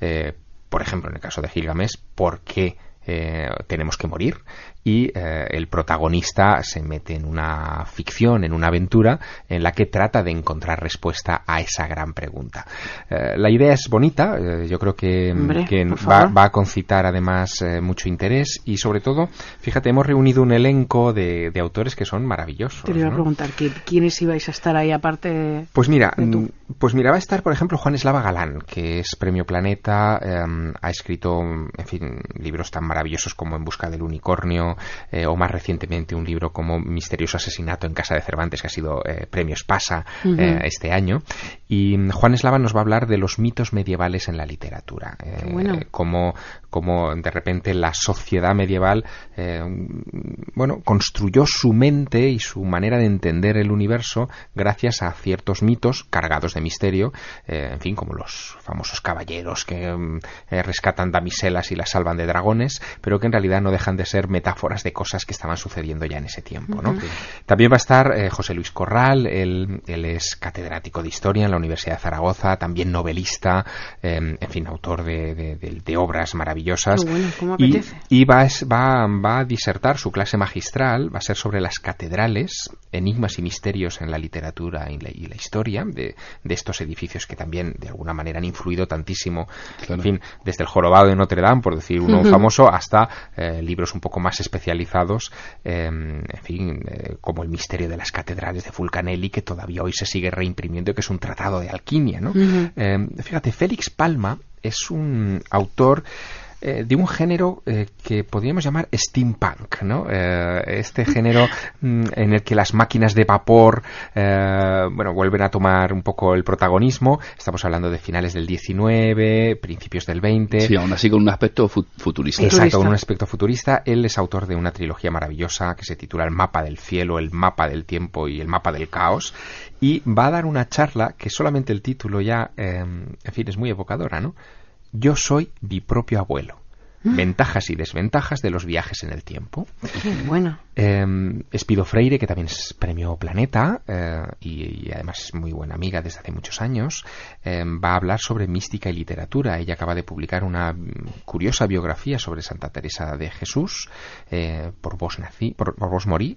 por ejemplo, en el caso de Gilgamesh, ¿por qué tenemos que morir? Y el protagonista se mete en una ficción, en una aventura en la que trata de encontrar respuesta a esa gran pregunta. La idea es bonita, yo creo que va a concitar además mucho interés y sobre todo, fíjate, hemos reunido un elenco de autores que son maravillosos. Te iba a preguntar, ¿quiénes ibais a estar ahí aparte? Pues mira, va a estar por ejemplo Juan Eslava Galán, que es Premio Planeta, ha escrito, en fin, libros tan maravillosos como En busca del unicornio, o más recientemente un libro como Misterioso asesinato en casa de Cervantes, que ha sido Premio Espasa este año. Y Juan Eslava nos va a hablar de los mitos medievales en la literatura, cómo de repente la sociedad medieval construyó su mente y su manera de entender el universo gracias a ciertos mitos cargados de misterio, en fin, como los famosos caballeros que rescatan damiselas y las salvan de dragones, pero que en realidad no dejan de ser metáforas de cosas que estaban sucediendo ya en ese tiempo, ¿no? También va a estar José Luis Corral, él es catedrático de Historia en la Universidad de Zaragoza, también novelista, en fin, autor de obras maravillosas. ¿Cómo apetece? Y va a disertar, su clase magistral va a ser sobre las catedrales, enigmas y misterios en la literatura y la historia de estos edificios que también de alguna manera han influido tantísimo, en fin, desde el jorobado de Notre Dame, por decir uno famoso, hasta libros un poco más especializados, en fin, como El misterio de las catedrales de Fulcanelli, que todavía hoy se sigue reimprimiendo, que es un tratado de alquimia, ¿no? Fíjate, Félix Palma es un autor de un género que podríamos llamar steampunk, ¿no? Este género en el que las máquinas de vapor vuelven a tomar un poco el protagonismo. Estamos hablando de finales del 19, principios del 20. Sí, aún así con un aspecto futurista. Exacto, con un aspecto futurista. Él es autor de una trilogía maravillosa que se titula El mapa del cielo, El mapa del tiempo y El mapa del caos, y va a dar una charla que solamente el título ya, en fin, es muy evocadora, ¿no? Yo soy mi propio abuelo. Ventajas y desventajas de los viajes en el tiempo. Qué bueno. Espido Freire, que también es Premio Planeta y además es muy buena amiga desde hace muchos años, va a hablar sobre mística y literatura. Ella acaba de publicar una curiosa biografía sobre Santa Teresa de Jesús, por vos morí,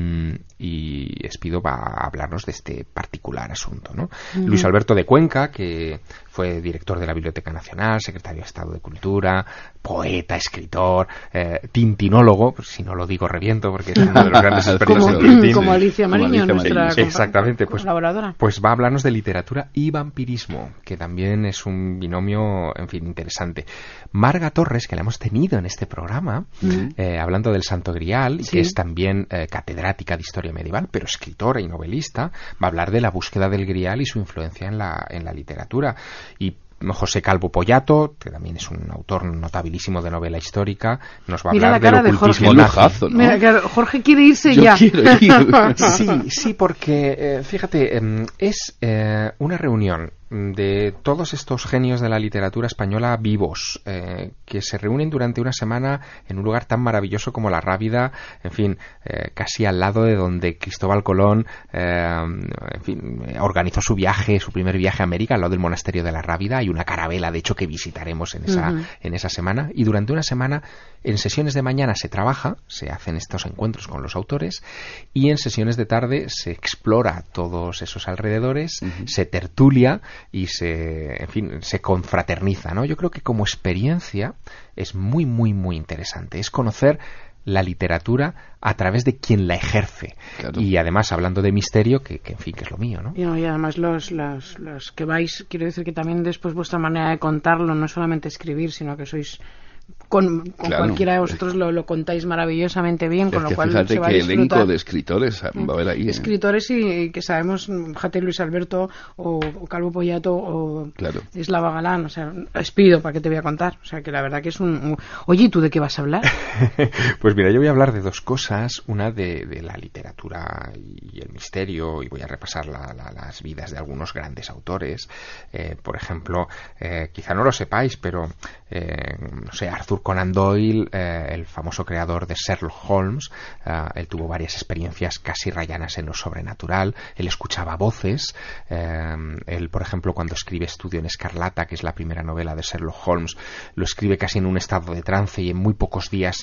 y Espido va a hablarnos de este particular asunto, ¿no? Luis Alberto de Cuenca, que fue director de la Biblioteca Nacional, secretario de Estado de Cultura, poeta, escritor, tintinólogo, si no lo digo reviento porque es uno de los grandes expertos en Tintín. Como Alicia Mariño, nuestra exactamente, colaboradora. Pues va a hablarnos de literatura y vampirismo, que también es un binomio, en fin, interesante. Marga Torres, que la hemos tenido en este programa, hablando del Santo Grial, que es también catedrática de Historia Medieval, pero escritora y novelista, va a hablar de la búsqueda del Grial y su influencia en la literatura. Y José Calvo Pollato, que también es un autor notabilísimo de novela histórica, nos va a hablar del ocultismo nazi. ¿no? Mira, claro, Jorge quiere irse Yo ya. Quiero ir. Sí, porque fíjate, es una reunión de todos estos genios de la literatura española vivos, que se reúnen durante una semana en un lugar tan maravilloso como La Rábida, en fin, casi al lado de donde Cristóbal Colón organizó su primer viaje a América, al lado del monasterio de La Rábida. Hay una carabela, de hecho, que visitaremos en esa semana. Y durante una semana, en sesiones de mañana se trabaja, se hacen estos encuentros con los autores, y en sesiones de tarde se explora todos esos alrededores, se tertulia y se confraterniza, ¿no? Yo creo que como experiencia es muy, muy, muy interesante. Es conocer la literatura a través de quien la ejerce. Claro. Y además, hablando de misterio, que en fin, que es lo mío, ¿no? Y además los que vais, quiero decir que también después vuestra manera de contarlo, no solamente escribir, sino que sois... Con claro. Cualquiera de vosotros lo contáis maravillosamente bien, con lo cual fíjate se va a que disfrutar. Elenco de escritores va a haber ahí. Escritores y que sabemos, fíjate, Luis Alberto o Calvo Pollato o claro. Eslava Galán, o sea, Espido, ¿para qué te voy a contar? O sea, que la verdad que es Oye, ¿y tú de qué vas a hablar? Pues mira, yo voy a hablar de dos cosas, una de la literatura y el misterio, y voy a repasar las vidas de algunos grandes autores. Por ejemplo, quizá no lo sepáis, pero no sé, Arthur Conan Doyle, el famoso creador de Sherlock Holmes, él tuvo varias experiencias casi rayanas en lo sobrenatural. Él escuchaba voces. Él, por ejemplo, cuando escribe Estudio en Escarlata, que es la primera novela de Sherlock Holmes, lo escribe casi en un estado de trance y en muy pocos días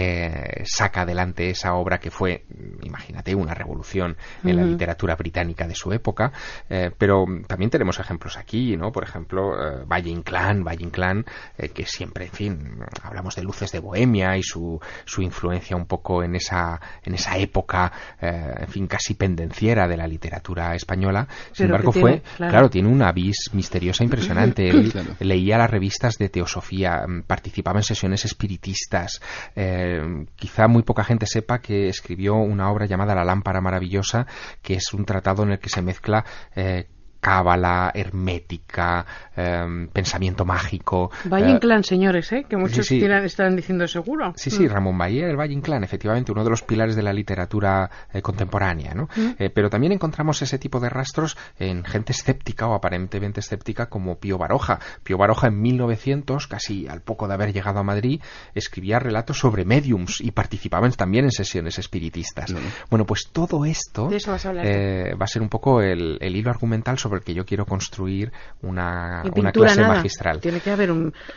saca adelante esa obra que fue, imagínate, una revolución en la literatura británica de su época. Pero también tenemos ejemplos aquí, ¿no? Por ejemplo, Valle Inclán, que siempre, en fin, hablamos de Luces de Bohemia y su influencia un poco en esa época, en fin, casi pendenciera de la literatura española. Sin embargo, tiene una vis misteriosa impresionante. Él leía las revistas de teosofía, participaba en sesiones espiritistas. Quizá muy poca gente sepa que escribió una obra llamada La lámpara maravillosa, que es un tratado en el que se mezcla cábala, hermética, pensamiento mágico. Valle Inclán, señores, que muchos están diciendo seguro. Sí, Ramón Valle, el Valle Inclán, efectivamente, uno de los pilares de la literatura contemporánea, ¿no? Pero también encontramos ese tipo de rastros en gente escéptica o aparentemente escéptica como Pío Baroja. Pío Baroja en 1900, casi al poco de haber llegado a Madrid, escribía relatos sobre médiums y participaban también en sesiones espiritistas. Bueno, pues todo esto va a ser un poco el hilo argumental sobre el que yo quiero construir una clase magistral. Tiene que haber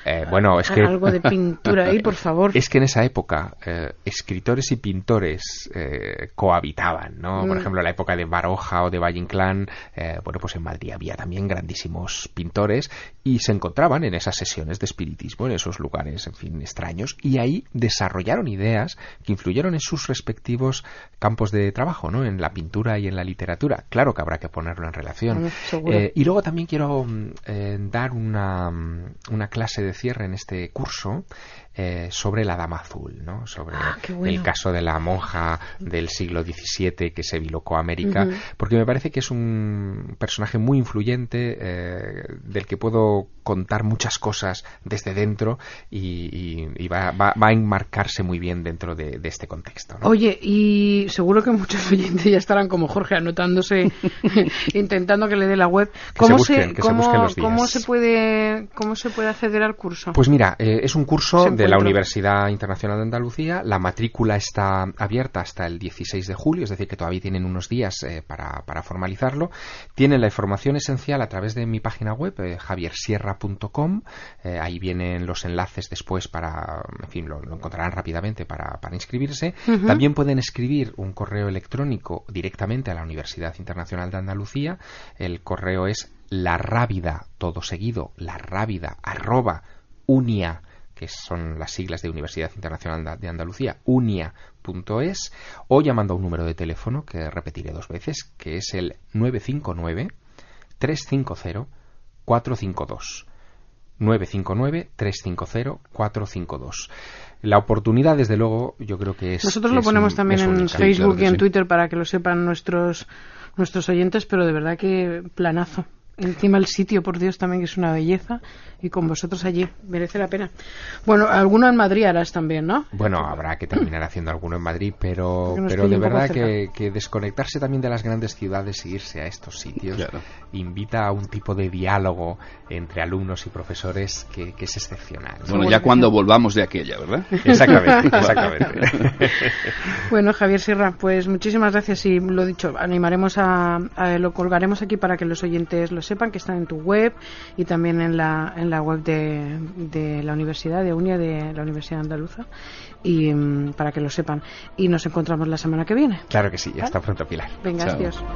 algo de pintura ahí, por favor. Es que en esa época escritores y pintores cohabitaban, ¿no? Por ejemplo, en la época de Baroja o de Valle Inclán, pues en Madrid había también grandísimos pintores y se encontraban en esas sesiones de espiritismo, en esos lugares, en fin, extraños, y ahí desarrollaron ideas que influyeron en sus respectivos campos de trabajo, ¿no? En la pintura y en la literatura. Claro que habrá que ponerlo en relación. Y luego también quiero dar una clase de cierre en este curso sobre la Dama Azul, ¿no? Sobre el caso de la monja del siglo XVII que se bilocó a América, porque me parece que es un personaje muy influyente, del que puedo contar muchas cosas desde dentro y va a enmarcarse muy bien dentro de este contexto, ¿no? Oye, y seguro que muchos oyentes ya estarán como Jorge anotándose, intentando que le dé la web. ¿Cómo se puede acceder al curso? Pues mira, es un curso de la Universidad Internacional de Andalucía. La matrícula está abierta hasta el 16 de julio, es decir, que todavía tienen unos días para formalizarlo. Tienen la información esencial a través de mi página web, javiersierra.com. Ahí vienen los enlaces después lo encontrarán rápidamente para inscribirse. También pueden escribir un correo electrónico directamente a la Universidad Internacional de Andalucía. El correo es larrábida, todo seguido, larrábida@unia, que son las siglas de Universidad Internacional de Andalucía, unia.es, o llamando a un número de teléfono que repetiré 2 veces, que es el 959-350-452. 959-350-452. La oportunidad, desde luego, yo creo que es... Nosotros lo ponemos también en Facebook y en Twitter para que lo sepan nuestros oyentes, pero de verdad que planazo. Encima el sitio, por Dios, también que es una belleza, y con vosotros allí, merece la pena. Bueno, alguno en Madrid harás también, ¿no? Bueno, habrá que terminar haciendo alguno en Madrid, pero de verdad que desconectarse también de las grandes ciudades e irse a estos sitios invita a un tipo de diálogo entre alumnos y profesores que es excepcional. Bueno, ya cuando volvamos de aquella, ¿verdad? Exactamente. Bueno, Javier Sierra, pues muchísimas gracias, y lo dicho, animaremos lo colgaremos aquí para que los oyentes lo sepan, que están en tu web y también en la web de la Universidad de UNIA, de la Universidad Andaluza, y para que lo sepan. Y nos encontramos la semana que viene. Claro que sí, hasta pronto, Pilar. Venga, chao. Adiós.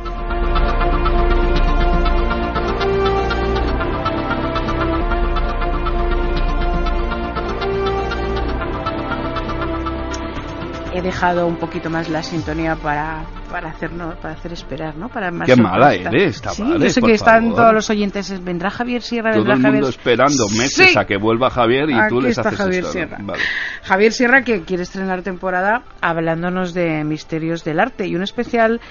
He dejado un poquito más la sintonía para hacer esperar, ¿no? Para más. Qué mala eres, sí, yo sé que están todos los oyentes. Vendrá Javier Sierra, todo el mundo esperando meses a que vuelva Javier, y aquí tú les está haces Javier esto. Sierra. Vale. Javier Sierra, que quiere estrenar temporada hablándonos de misterios del arte, y en especial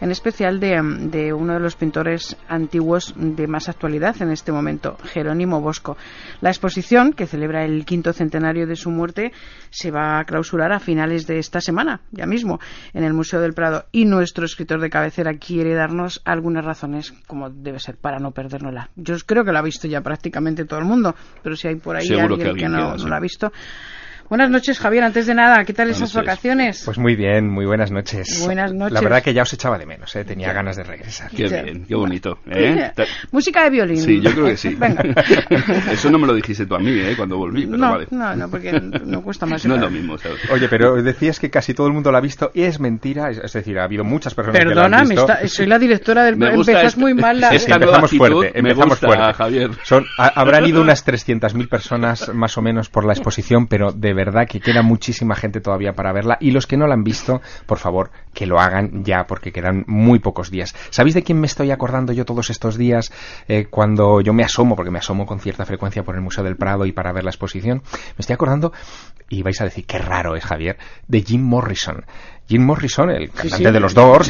de uno de los pintores antiguos de más actualidad en este momento, Jerónimo Bosco. La exposición, que celebra el 5º centenario de su muerte, se va a clausurar a finales de esta semana, ya mismo, en el Museo del Prado, y nuestro escritor de cabecera quiere darnos algunas razones, como debe ser, para no perdérnosla. Yo creo que lo ha visto ya prácticamente todo el mundo, pero si hay por ahí alguien que no lo ha visto. Buenas noches, Javier. Antes de nada, ¿qué tal esas vacaciones? Pues muy bien, muy buenas noches. Buenas noches. La verdad que ya os echaba de menos, tenía ganas de regresar. Qué bien, qué bonito. Música de violín. Sí, yo creo que sí. Venga. Eso no me lo dijiste tú a mí, cuando volví, pero vale. No, porque no cuesta más. No es lo mismo, ¿sabes? Oye, pero decías que casi todo el mundo lo ha visto, y es mentira. Es decir, ha habido muchas personas que lo han visto. Perdona, soy la directora del... Empezás muy mal la... Empezamos fuerte. Javier. Habrán ido unas 300.000 personas más o menos por la exposición, pero de verdad que queda muchísima gente todavía para verla, y los que no la han visto, por favor, que lo hagan ya, porque quedan muy pocos días. ¿Sabéis de quién me estoy acordando yo todos estos días cuando yo me asomo, porque me asomo con cierta frecuencia por el Museo del Prado y para ver la exposición? Me estoy acordando, y vais a decir, qué raro es, Javier, de Jim Morrison. Jim Morrison, el cantante de los Doors,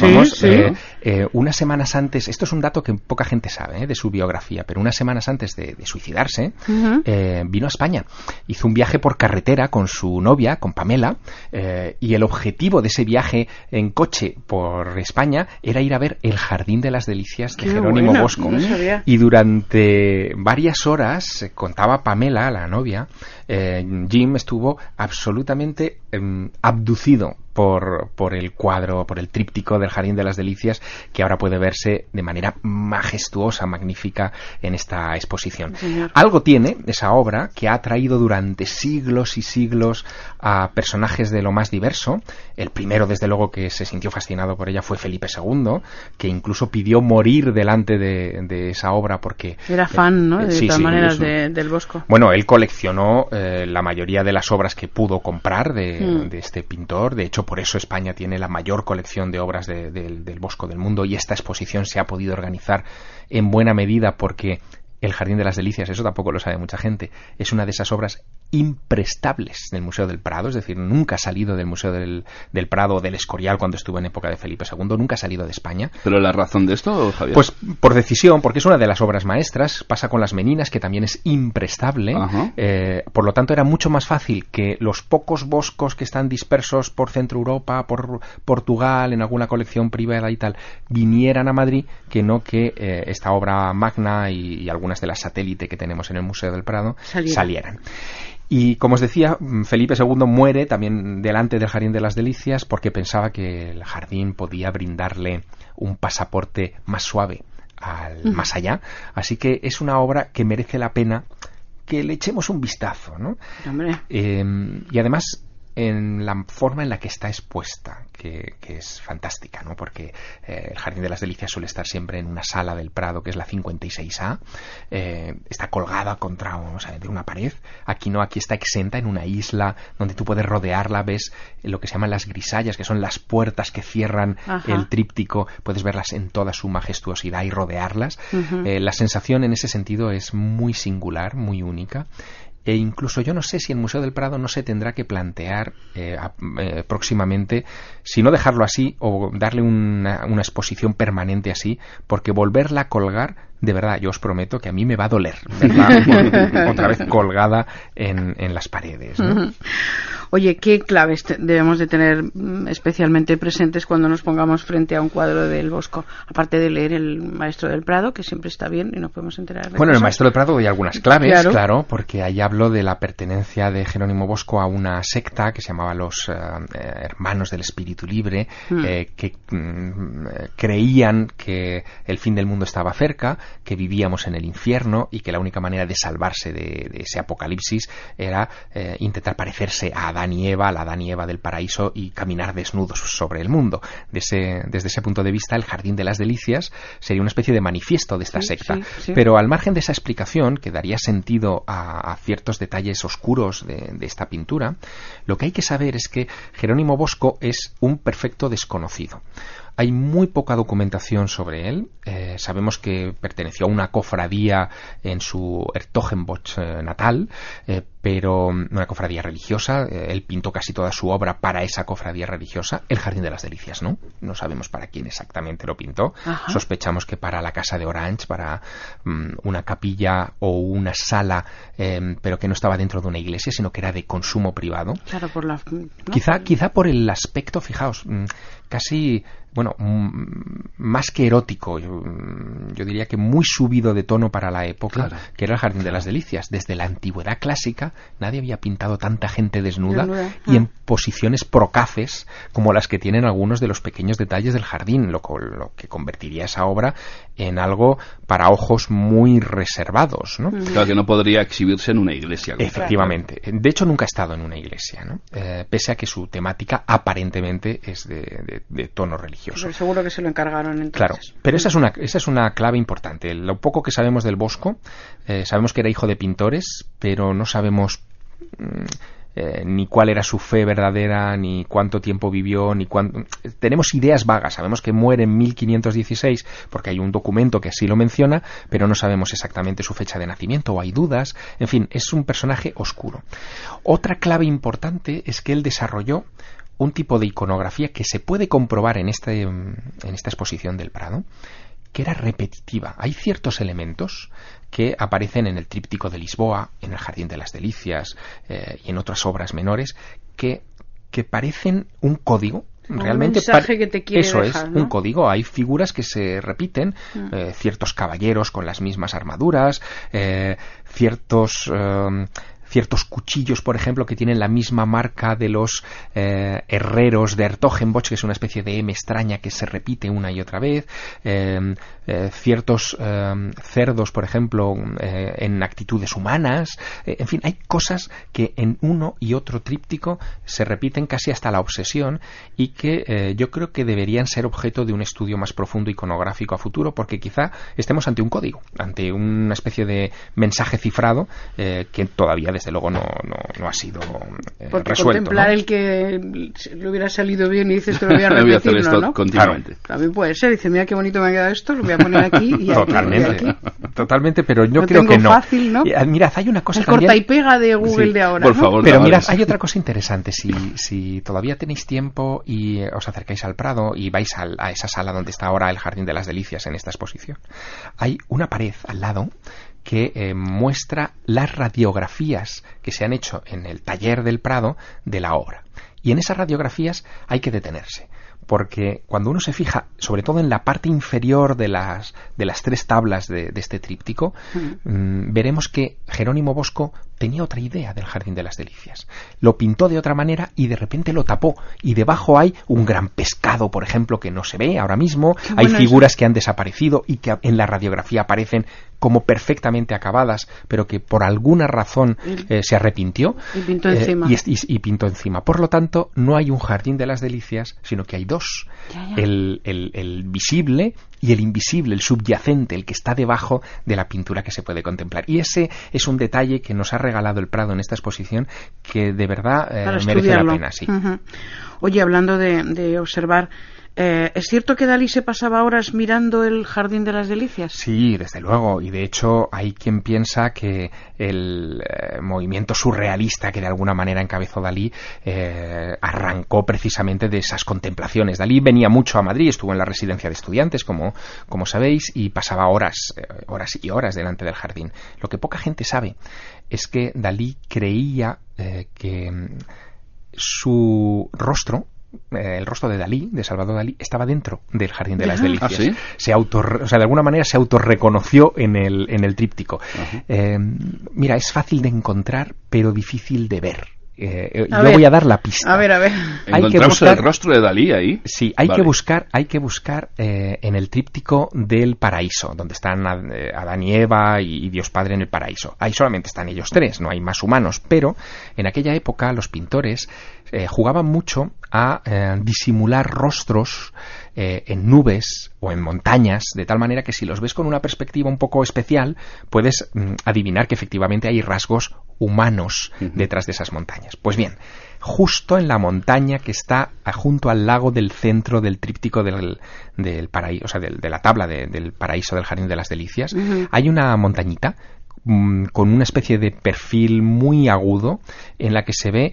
unas semanas antes, esto es un dato que poca gente sabe de su biografía, pero unas semanas antes de suicidarse, vino a España. Hizo un viaje por carretera con su novia, con Pamela, y el objetivo de ese viaje en coche por España era ir a ver el Jardín de las Delicias de Jerónimo Bosco. Y durante varias horas, contaba Pamela, la novia, Jim estuvo absolutamente abducido por el cuadro, por el tríptico del Jardín de las Delicias, que ahora puede verse de manera majestuosa, magnífica en esta exposición. Señor. Algo tiene esa obra que ha atraído durante siglos y siglos a personajes de lo más diverso. El primero, desde luego, que se sintió fascinado por ella fue Felipe II, que incluso pidió morir delante de esa obra porque... Era fan, ¿no? De todas maneras, del Bosco. Bueno, él coleccionó la mayoría de las obras que pudo comprar de este pintor. De hecho, por eso España tiene la mayor colección de obras del Bosco del mundo, y esta exposición se ha podido organizar en buena medida porque el Jardín de las Delicias, eso tampoco lo sabe mucha gente, es una de esas obras imprestables del Museo del Prado, es decir, nunca ha salido del Museo del Prado o del Escorial cuando estuvo en época de Felipe II, nunca ha salido de España. ¿Pero la razón de esto, Javier? Pues por decisión, porque es una de las obras maestras. Pasa con las Meninas, que también es imprestable. Por lo tanto, era mucho más fácil que los pocos boscos que están dispersos por Centro Europa, por Portugal, en alguna colección privada y tal, vinieran a Madrid, que no que esta obra magna y algunas de las satélite que tenemos en el Museo del Prado salieran. Y como os decía, Felipe II muere también delante del Jardín de las Delicias porque pensaba que el jardín podía brindarle un pasaporte más suave al más allá. Así que es una obra que merece la pena que le echemos un vistazo, ¿no? Y además en la forma en la que está expuesta, que es fantástica, ¿no? Porque el Jardín de las Delicias suele estar siempre en una sala del Prado, que es la 56A, está colgada contra de una pared. Aquí no, aquí está exenta en una isla donde tú puedes rodearla, ves lo que se llaman las grisallas, que son las puertas que cierran el tríptico, puedes verlas en toda su majestuosidad y rodearlas. La sensación en ese sentido es muy singular, muy única. E incluso yo no sé si el Museo del Prado no se tendrá que plantear próximamente si no dejarlo así o darle una exposición permanente así, porque volverla a colgar de verdad, yo os prometo que a mí me va a doler verla otra vez colgada en las paredes, ¿no? Oye, ¿qué claves debemos de tener especialmente presentes cuando nos pongamos frente a un cuadro del Bosco? Aparte de leer El Maestro del Prado, que siempre está bien y nos podemos enterar de Bueno, cosas. en El Maestro del Prado hay algunas claves, claro, porque ahí hablo de la pertenencia de Jerónimo Bosco a una secta que se llamaba los Hermanos del Espíritu Libre, que creían que el fin del mundo estaba cerca, que vivíamos en el infierno y que la única manera de salvarse de ese apocalipsis era intentar parecerse a Adán y Eva, la Adán y Eva del paraíso, y caminar desnudos sobre el mundo. Desde ese punto de vista, el Jardín de las Delicias sería una especie de manifiesto de esta secta. Sí. Pero al margen de esa explicación, que daría sentido a ciertos detalles oscuros de esta pintura, lo que hay que saber es que Jerónimo Bosco es un perfecto desconocido. Hay muy poca documentación sobre él. Sabemos que perteneció a una cofradía en su Hertogenbosch natal, pero una cofradía religiosa. Él pintó casi toda su obra para esa cofradía religiosa. El Jardín de las Delicias, ¿no? No sabemos para quién exactamente lo pintó. Ajá. Sospechamos que para la Casa de Orange, para una capilla o una sala, pero que no estaba dentro de una iglesia, sino que era de consumo privado. Claro, por la... ¿no? Quizá por el aspecto, fijaos, casi... Bueno, más que erótico, yo diría que muy subido de tono para la época, claro, que era el Jardín de las Delicias. Desde la antigüedad clásica nadie había pintado tanta gente desnuda y en posiciones procaces como las que tienen algunos de los pequeños detalles del jardín, lo que convertiría esa obra en algo para ojos muy reservados, ¿no? Claro, que no podría exhibirse en una iglesia. Efectivamente. De hecho, nunca ha estado en una iglesia, ¿no? Pese a que su temática aparentemente es de tono religioso. Pero seguro que se lo encargaron entonces. Claro, pero esa es una clave importante. Lo poco que sabemos del Bosco, sabemos que era hijo de pintores, pero no sabemos ni cuál era su fe verdadera, ni cuánto tiempo vivió, ni cuánto... Tenemos ideas vagas, sabemos que muere en 1516 porque hay un documento que así lo menciona, pero no sabemos exactamente su fecha de nacimiento, o hay dudas. En fin, es un personaje oscuro. Otra clave importante es que él desarrolló un tipo de iconografía que se puede comprobar en esta exposición del Prado, que era repetitiva. Hay ciertos elementos que aparecen en el tríptico de Lisboa, en el Jardín de las Delicias y en otras obras menores, que parecen un código. Realmente un mensaje que te quiere eso dejar, es, ¿no? Un código. Hay figuras que se repiten, ciertos caballeros con las mismas armaduras, ciertos cuchillos, por ejemplo, que tienen la misma marca de los herreros de Hertogenbosch, que es una especie de M extraña que se repite una y otra vez, ciertos cerdos, por ejemplo, en actitudes humanas, en fin, hay cosas que en uno y otro tríptico se repiten casi hasta la obsesión y que yo creo que deberían ser objeto de un estudio más profundo iconográfico a futuro, porque quizá estemos ante un código, ante una especie de mensaje cifrado que todavía desde luego no ha sido porque resuelto, contemplar, ¿no? El que le hubiera salido bien y dices, te lo voy a repetir, hacer esto, ¿no? Continuamente. Claro, también puede ser, dice, mira qué bonito me ha quedado esto, lo voy a poner aquí y totalmente, pero yo creo que no. Fácil, ¿no? Mirad, hay una cosa el también... corta y pega de Google de ahora, por favor, pero mirad, hay otra cosa interesante. Si todavía tenéis tiempo y os acercáis al Prado y vais a esa sala donde está ahora el Jardín de las Delicias en esta exposición, hay una pared al lado que muestra las radiografías que se han hecho en el taller del Prado de la obra. Y en esas radiografías hay que detenerse, porque cuando uno se fija, sobre todo en la parte inferior de las tres tablas de este tríptico, veremos que Jerónimo Bosco tenía otra idea del Jardín de las Delicias. Lo pintó de otra manera y de repente lo tapó. Y debajo hay un gran pescado, por ejemplo, que no se ve ahora mismo. Hay figuras que han desaparecido y que en la radiografía aparecen como perfectamente acabadas, pero que por alguna razón se arrepintió y pintó encima. Y pintó encima. Por lo tanto, no hay un Jardín de las Delicias, sino que hay dos. Ya. El visible y el invisible, el subyacente, el que está debajo de la pintura que se puede contemplar. Y ese es un detalle que nos ha regalado el Prado en esta exposición que de verdad merece la pena. Sí. Oye, hablando de observar, ¿Es cierto que Dalí se pasaba horas mirando el Jardín de las Delicias? Sí, desde luego. Y de hecho hay quien piensa que el movimiento surrealista que de alguna manera encabezó Dalí arrancó precisamente de esas contemplaciones. Dalí venía mucho a Madrid, estuvo en la residencia de estudiantes, como sabéis, y pasaba horas y horas delante del jardín. Lo que poca gente sabe es que Dalí creía que su rostro, el rostro de Dalí, de Salvador Dalí, estaba dentro del Jardín de las Delicias. ¿Ah, sí? De alguna manera se autorreconoció en el tríptico. Mira, es fácil de encontrar, pero difícil de ver. Voy a dar la pista. A ver. ¿Encontramos el rostro de Dalí ahí? Sí, hay que buscar en el tríptico del paraíso, donde están Adán y Eva y Dios Padre en el paraíso. Ahí solamente están ellos tres, no hay más humanos, pero en aquella época los pintores jugaban mucho a disimular rostros en nubes o en montañas, de tal manera que si los ves con una perspectiva un poco especial, puedes adivinar que efectivamente hay rasgos humanos detrás de esas montañas. Pues bien, justo en la montaña que está junto al lago del centro del tríptico del paraíso, o sea, de la tabla del paraíso del Jardín de las Delicias, hay una montañita con una especie de perfil muy agudo en la que se ve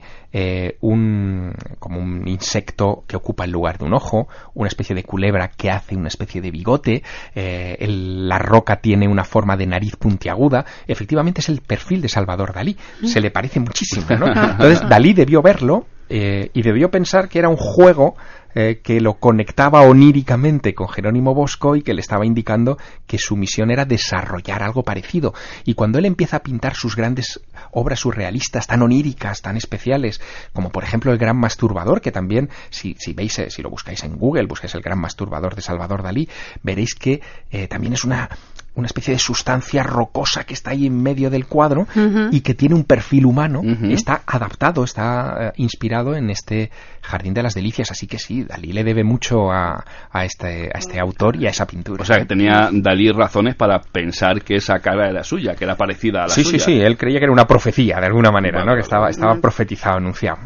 como un insecto que ocupa el lugar de un ojo, una especie de culebra que hace una especie de bigote, la roca tiene una forma de nariz puntiaguda. Efectivamente es el perfil de Salvador Dalí, se le parece muchísimo, ¿no? Entonces Dalí debió verlo y debió pensar que era un juego que lo conectaba oníricamente con Jerónimo Bosco y que le estaba indicando que su misión era desarrollar algo parecido. Y cuando él empieza a pintar sus grandes obras surrealistas tan oníricas, tan especiales, como por ejemplo El Gran Masturbador, que también, si lo buscáis en Google, buscáis El Gran Masturbador de Salvador Dalí, veréis que también es una especie de sustancia rocosa que está ahí en medio del cuadro y que tiene un perfil humano, está adaptado, está inspirado en este Jardín de las Delicias, así que sí, Dalí le debe mucho a este autor y a esa pintura. O sea, que tenía Dalí razones para pensar que esa cara era suya, que era parecida a la suya. Sí, él creía que era una profecía, de alguna manera, ¿no? Que estaba profetizado, anunciado.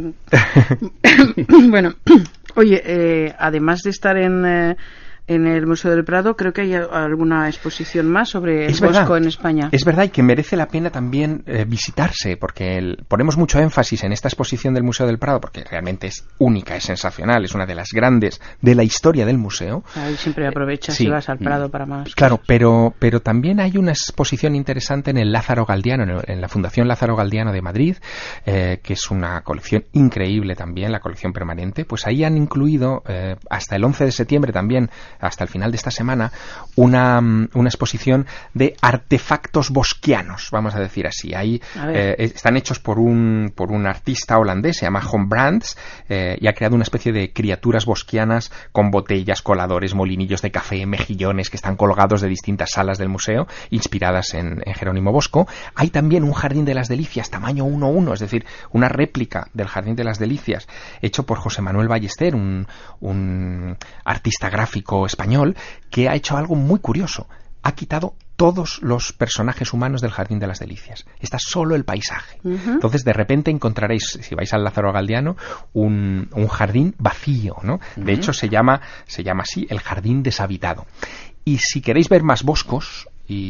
Bueno, oye, además de estar en el Museo del Prado, creo que hay alguna exposición más sobre el Bosco en España. Es verdad, y que merece la pena también visitarse, porque ponemos mucho énfasis en esta exposición del Museo del Prado, porque realmente es única, es sensacional, es una de las grandes de la historia del museo. Ahí siempre aprovechas si vas al Prado para más. Claro, pero también hay una exposición interesante en el Lázaro Galdiano, en la Fundación Lázaro Galdiano de Madrid, que es una colección increíble también, la colección permanente. Pues ahí han incluido, hasta el 11 de septiembre también, hasta el final de esta semana, una exposición de artefactos bosquianos, vamos a decir así. Ahí están hechos por un artista holandés, se llama Jon Brands, y ha creado una especie de criaturas bosquianas con botellas, coladores, molinillos de café, mejillones que están colgados de distintas salas del museo, inspiradas en Jerónimo Bosco. Hay también un Jardín de las Delicias, tamaño 1:1, es decir, una réplica del Jardín de las Delicias, hecho por José Manuel Ballester, un artista gráfico español, que ha hecho algo muy curioso. Ha quitado todos los personajes humanos del Jardín de las Delicias. Está solo el paisaje. Entonces, de repente encontraréis, si vais al Lázaro Galdiano, un jardín vacío, ¿no? De hecho, se llama así, el jardín deshabitado. Y si queréis ver más boscos,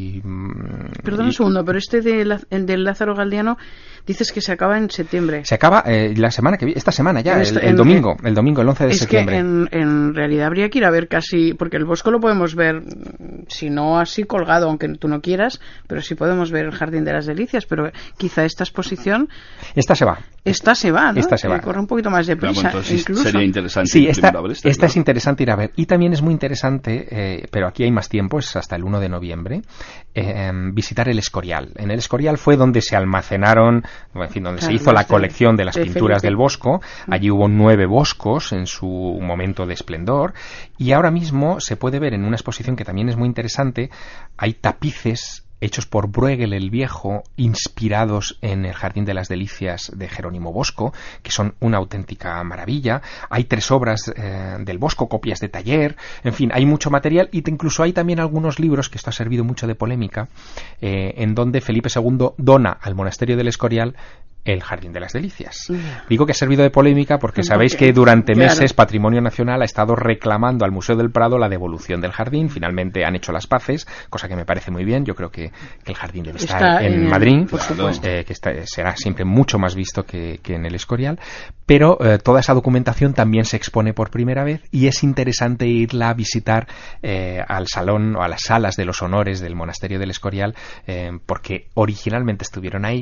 Perdón un segundo, pero el del Lázaro Galdiano dices que se acaba en septiembre. Se acaba la semana que viene, esta semana ya, el domingo, el 11 de septiembre. Es que en realidad habría que ir a ver casi, porque el Bosco lo podemos ver, si no así colgado, aunque tú no quieras, pero sí podemos ver el Jardín de las Delicias, pero quizá esta exposición... Esta se va, ¿no? Esta se va. Corre un poquito más de prisa, incluso. Sería interesante. Sí, esta es interesante ir a ver. Y también es muy interesante, pero aquí hay más tiempo, es hasta el 1 de noviembre, visitar el Escorial. En el Escorial fue donde se almacenaron, donde se hizo la colección de las pinturas del Bosco. Allí hubo 9 boscos en su momento de esplendor, y ahora mismo se puede ver en una exposición que también es muy interesante. Hay tapices hechos por Bruegel el Viejo, inspirados en el Jardín de las Delicias de Jerónimo Bosco, que son una auténtica maravilla. Hay 3 obras del Bosco, copias de taller, en fin, hay mucho material, y incluso hay también algunos libros, que esto ha servido mucho de polémica, en donde Felipe II dona al monasterio del Escorial el Jardín de las Delicias. Digo que ha servido de polémica porque sabéis que durante meses Patrimonio Nacional ha estado reclamando al Museo del Prado la devolución del jardín. Finalmente han hecho las paces, cosa que me parece muy bien. Yo creo que el jardín debe estar en Madrid, que será siempre mucho más visto que en el Escorial. Pero toda esa documentación también se expone por primera vez y es interesante irla a visitar al salón o a las salas de los honores del Monasterio del Escorial, porque originalmente estuvieron ahí.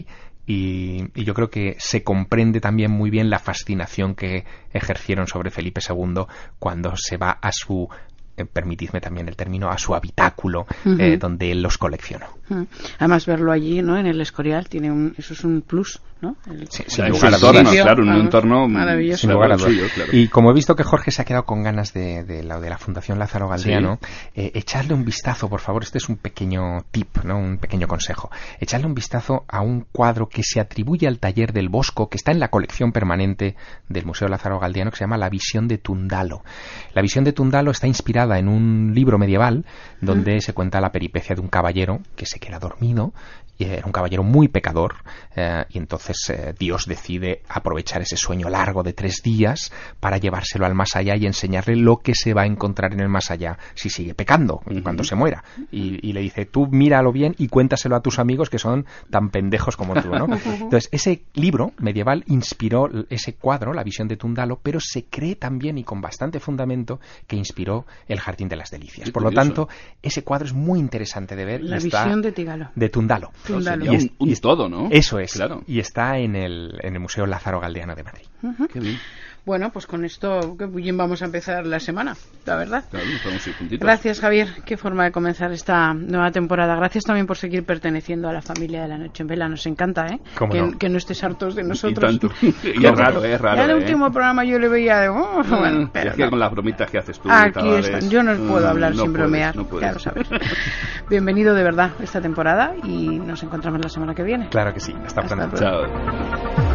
Y yo creo que se comprende también muy bien la fascinación que ejercieron sobre Felipe II cuando se va a su, permitidme también el término, a su habitáculo, donde él los coleccionó. Además, verlo allí, ¿no?, en el Escorial, eso es un plus, ¿no? Sin lugar a dudas, claro, un entorno maravilloso. Sin lugar a dudas. Claro. Y como he visto que Jorge se ha quedado con ganas de la Fundación Lázaro Galdiano, echadle un vistazo, por favor. Este es un pequeño tip, ¿no?, un pequeño consejo. Echadle un vistazo a un cuadro que se atribuye al taller del Bosco, que está en la colección permanente del Museo Lázaro Galdiano, que se llama La Visión de Tundalo. La Visión de Tundalo está inspirada en un libro medieval donde se cuenta la peripecia de un caballero que se queda dormido. Era un caballero muy pecador, y entonces Dios decide aprovechar ese sueño largo de 3 días para llevárselo al más allá y enseñarle lo que se va a encontrar en el más allá si sigue pecando cuando se muera. Y le dice, tú míralo bien y cuéntaselo a tus amigos que son tan pendejos como tú, ¿no? Entonces, ese libro medieval inspiró ese cuadro, La Visión de Tundalo, pero se cree también, y con bastante fundamento, que inspiró el Jardín de las Delicias. Por lo tanto, ese cuadro es muy interesante de ver. La Visión de Tundalo. Un todo, ¿no? Eso es. Claro. Y está en el Museo Lázaro Galdiano de Madrid. Qué bien. Bueno, pues con esto, qué bien vamos a empezar la semana, la verdad. Claro, nos podemos ir juntitos. Gracias, Javier. Qué forma de comenzar esta nueva temporada. Gracias también por seguir perteneciendo a la familia de La Noche en Vela. Nos encanta, que no estés hartos de nosotros. Y tanto. Y es raro. Ya el último programa yo le veía de... bueno, pero es que con las bromitas que haces tú... Aquí están. Yo no puedo hablar sin bromear. Ya lo sabes. Bienvenido de verdad esta temporada y nos encontramos la semana que viene. Claro que sí. Hasta pronto. Chao.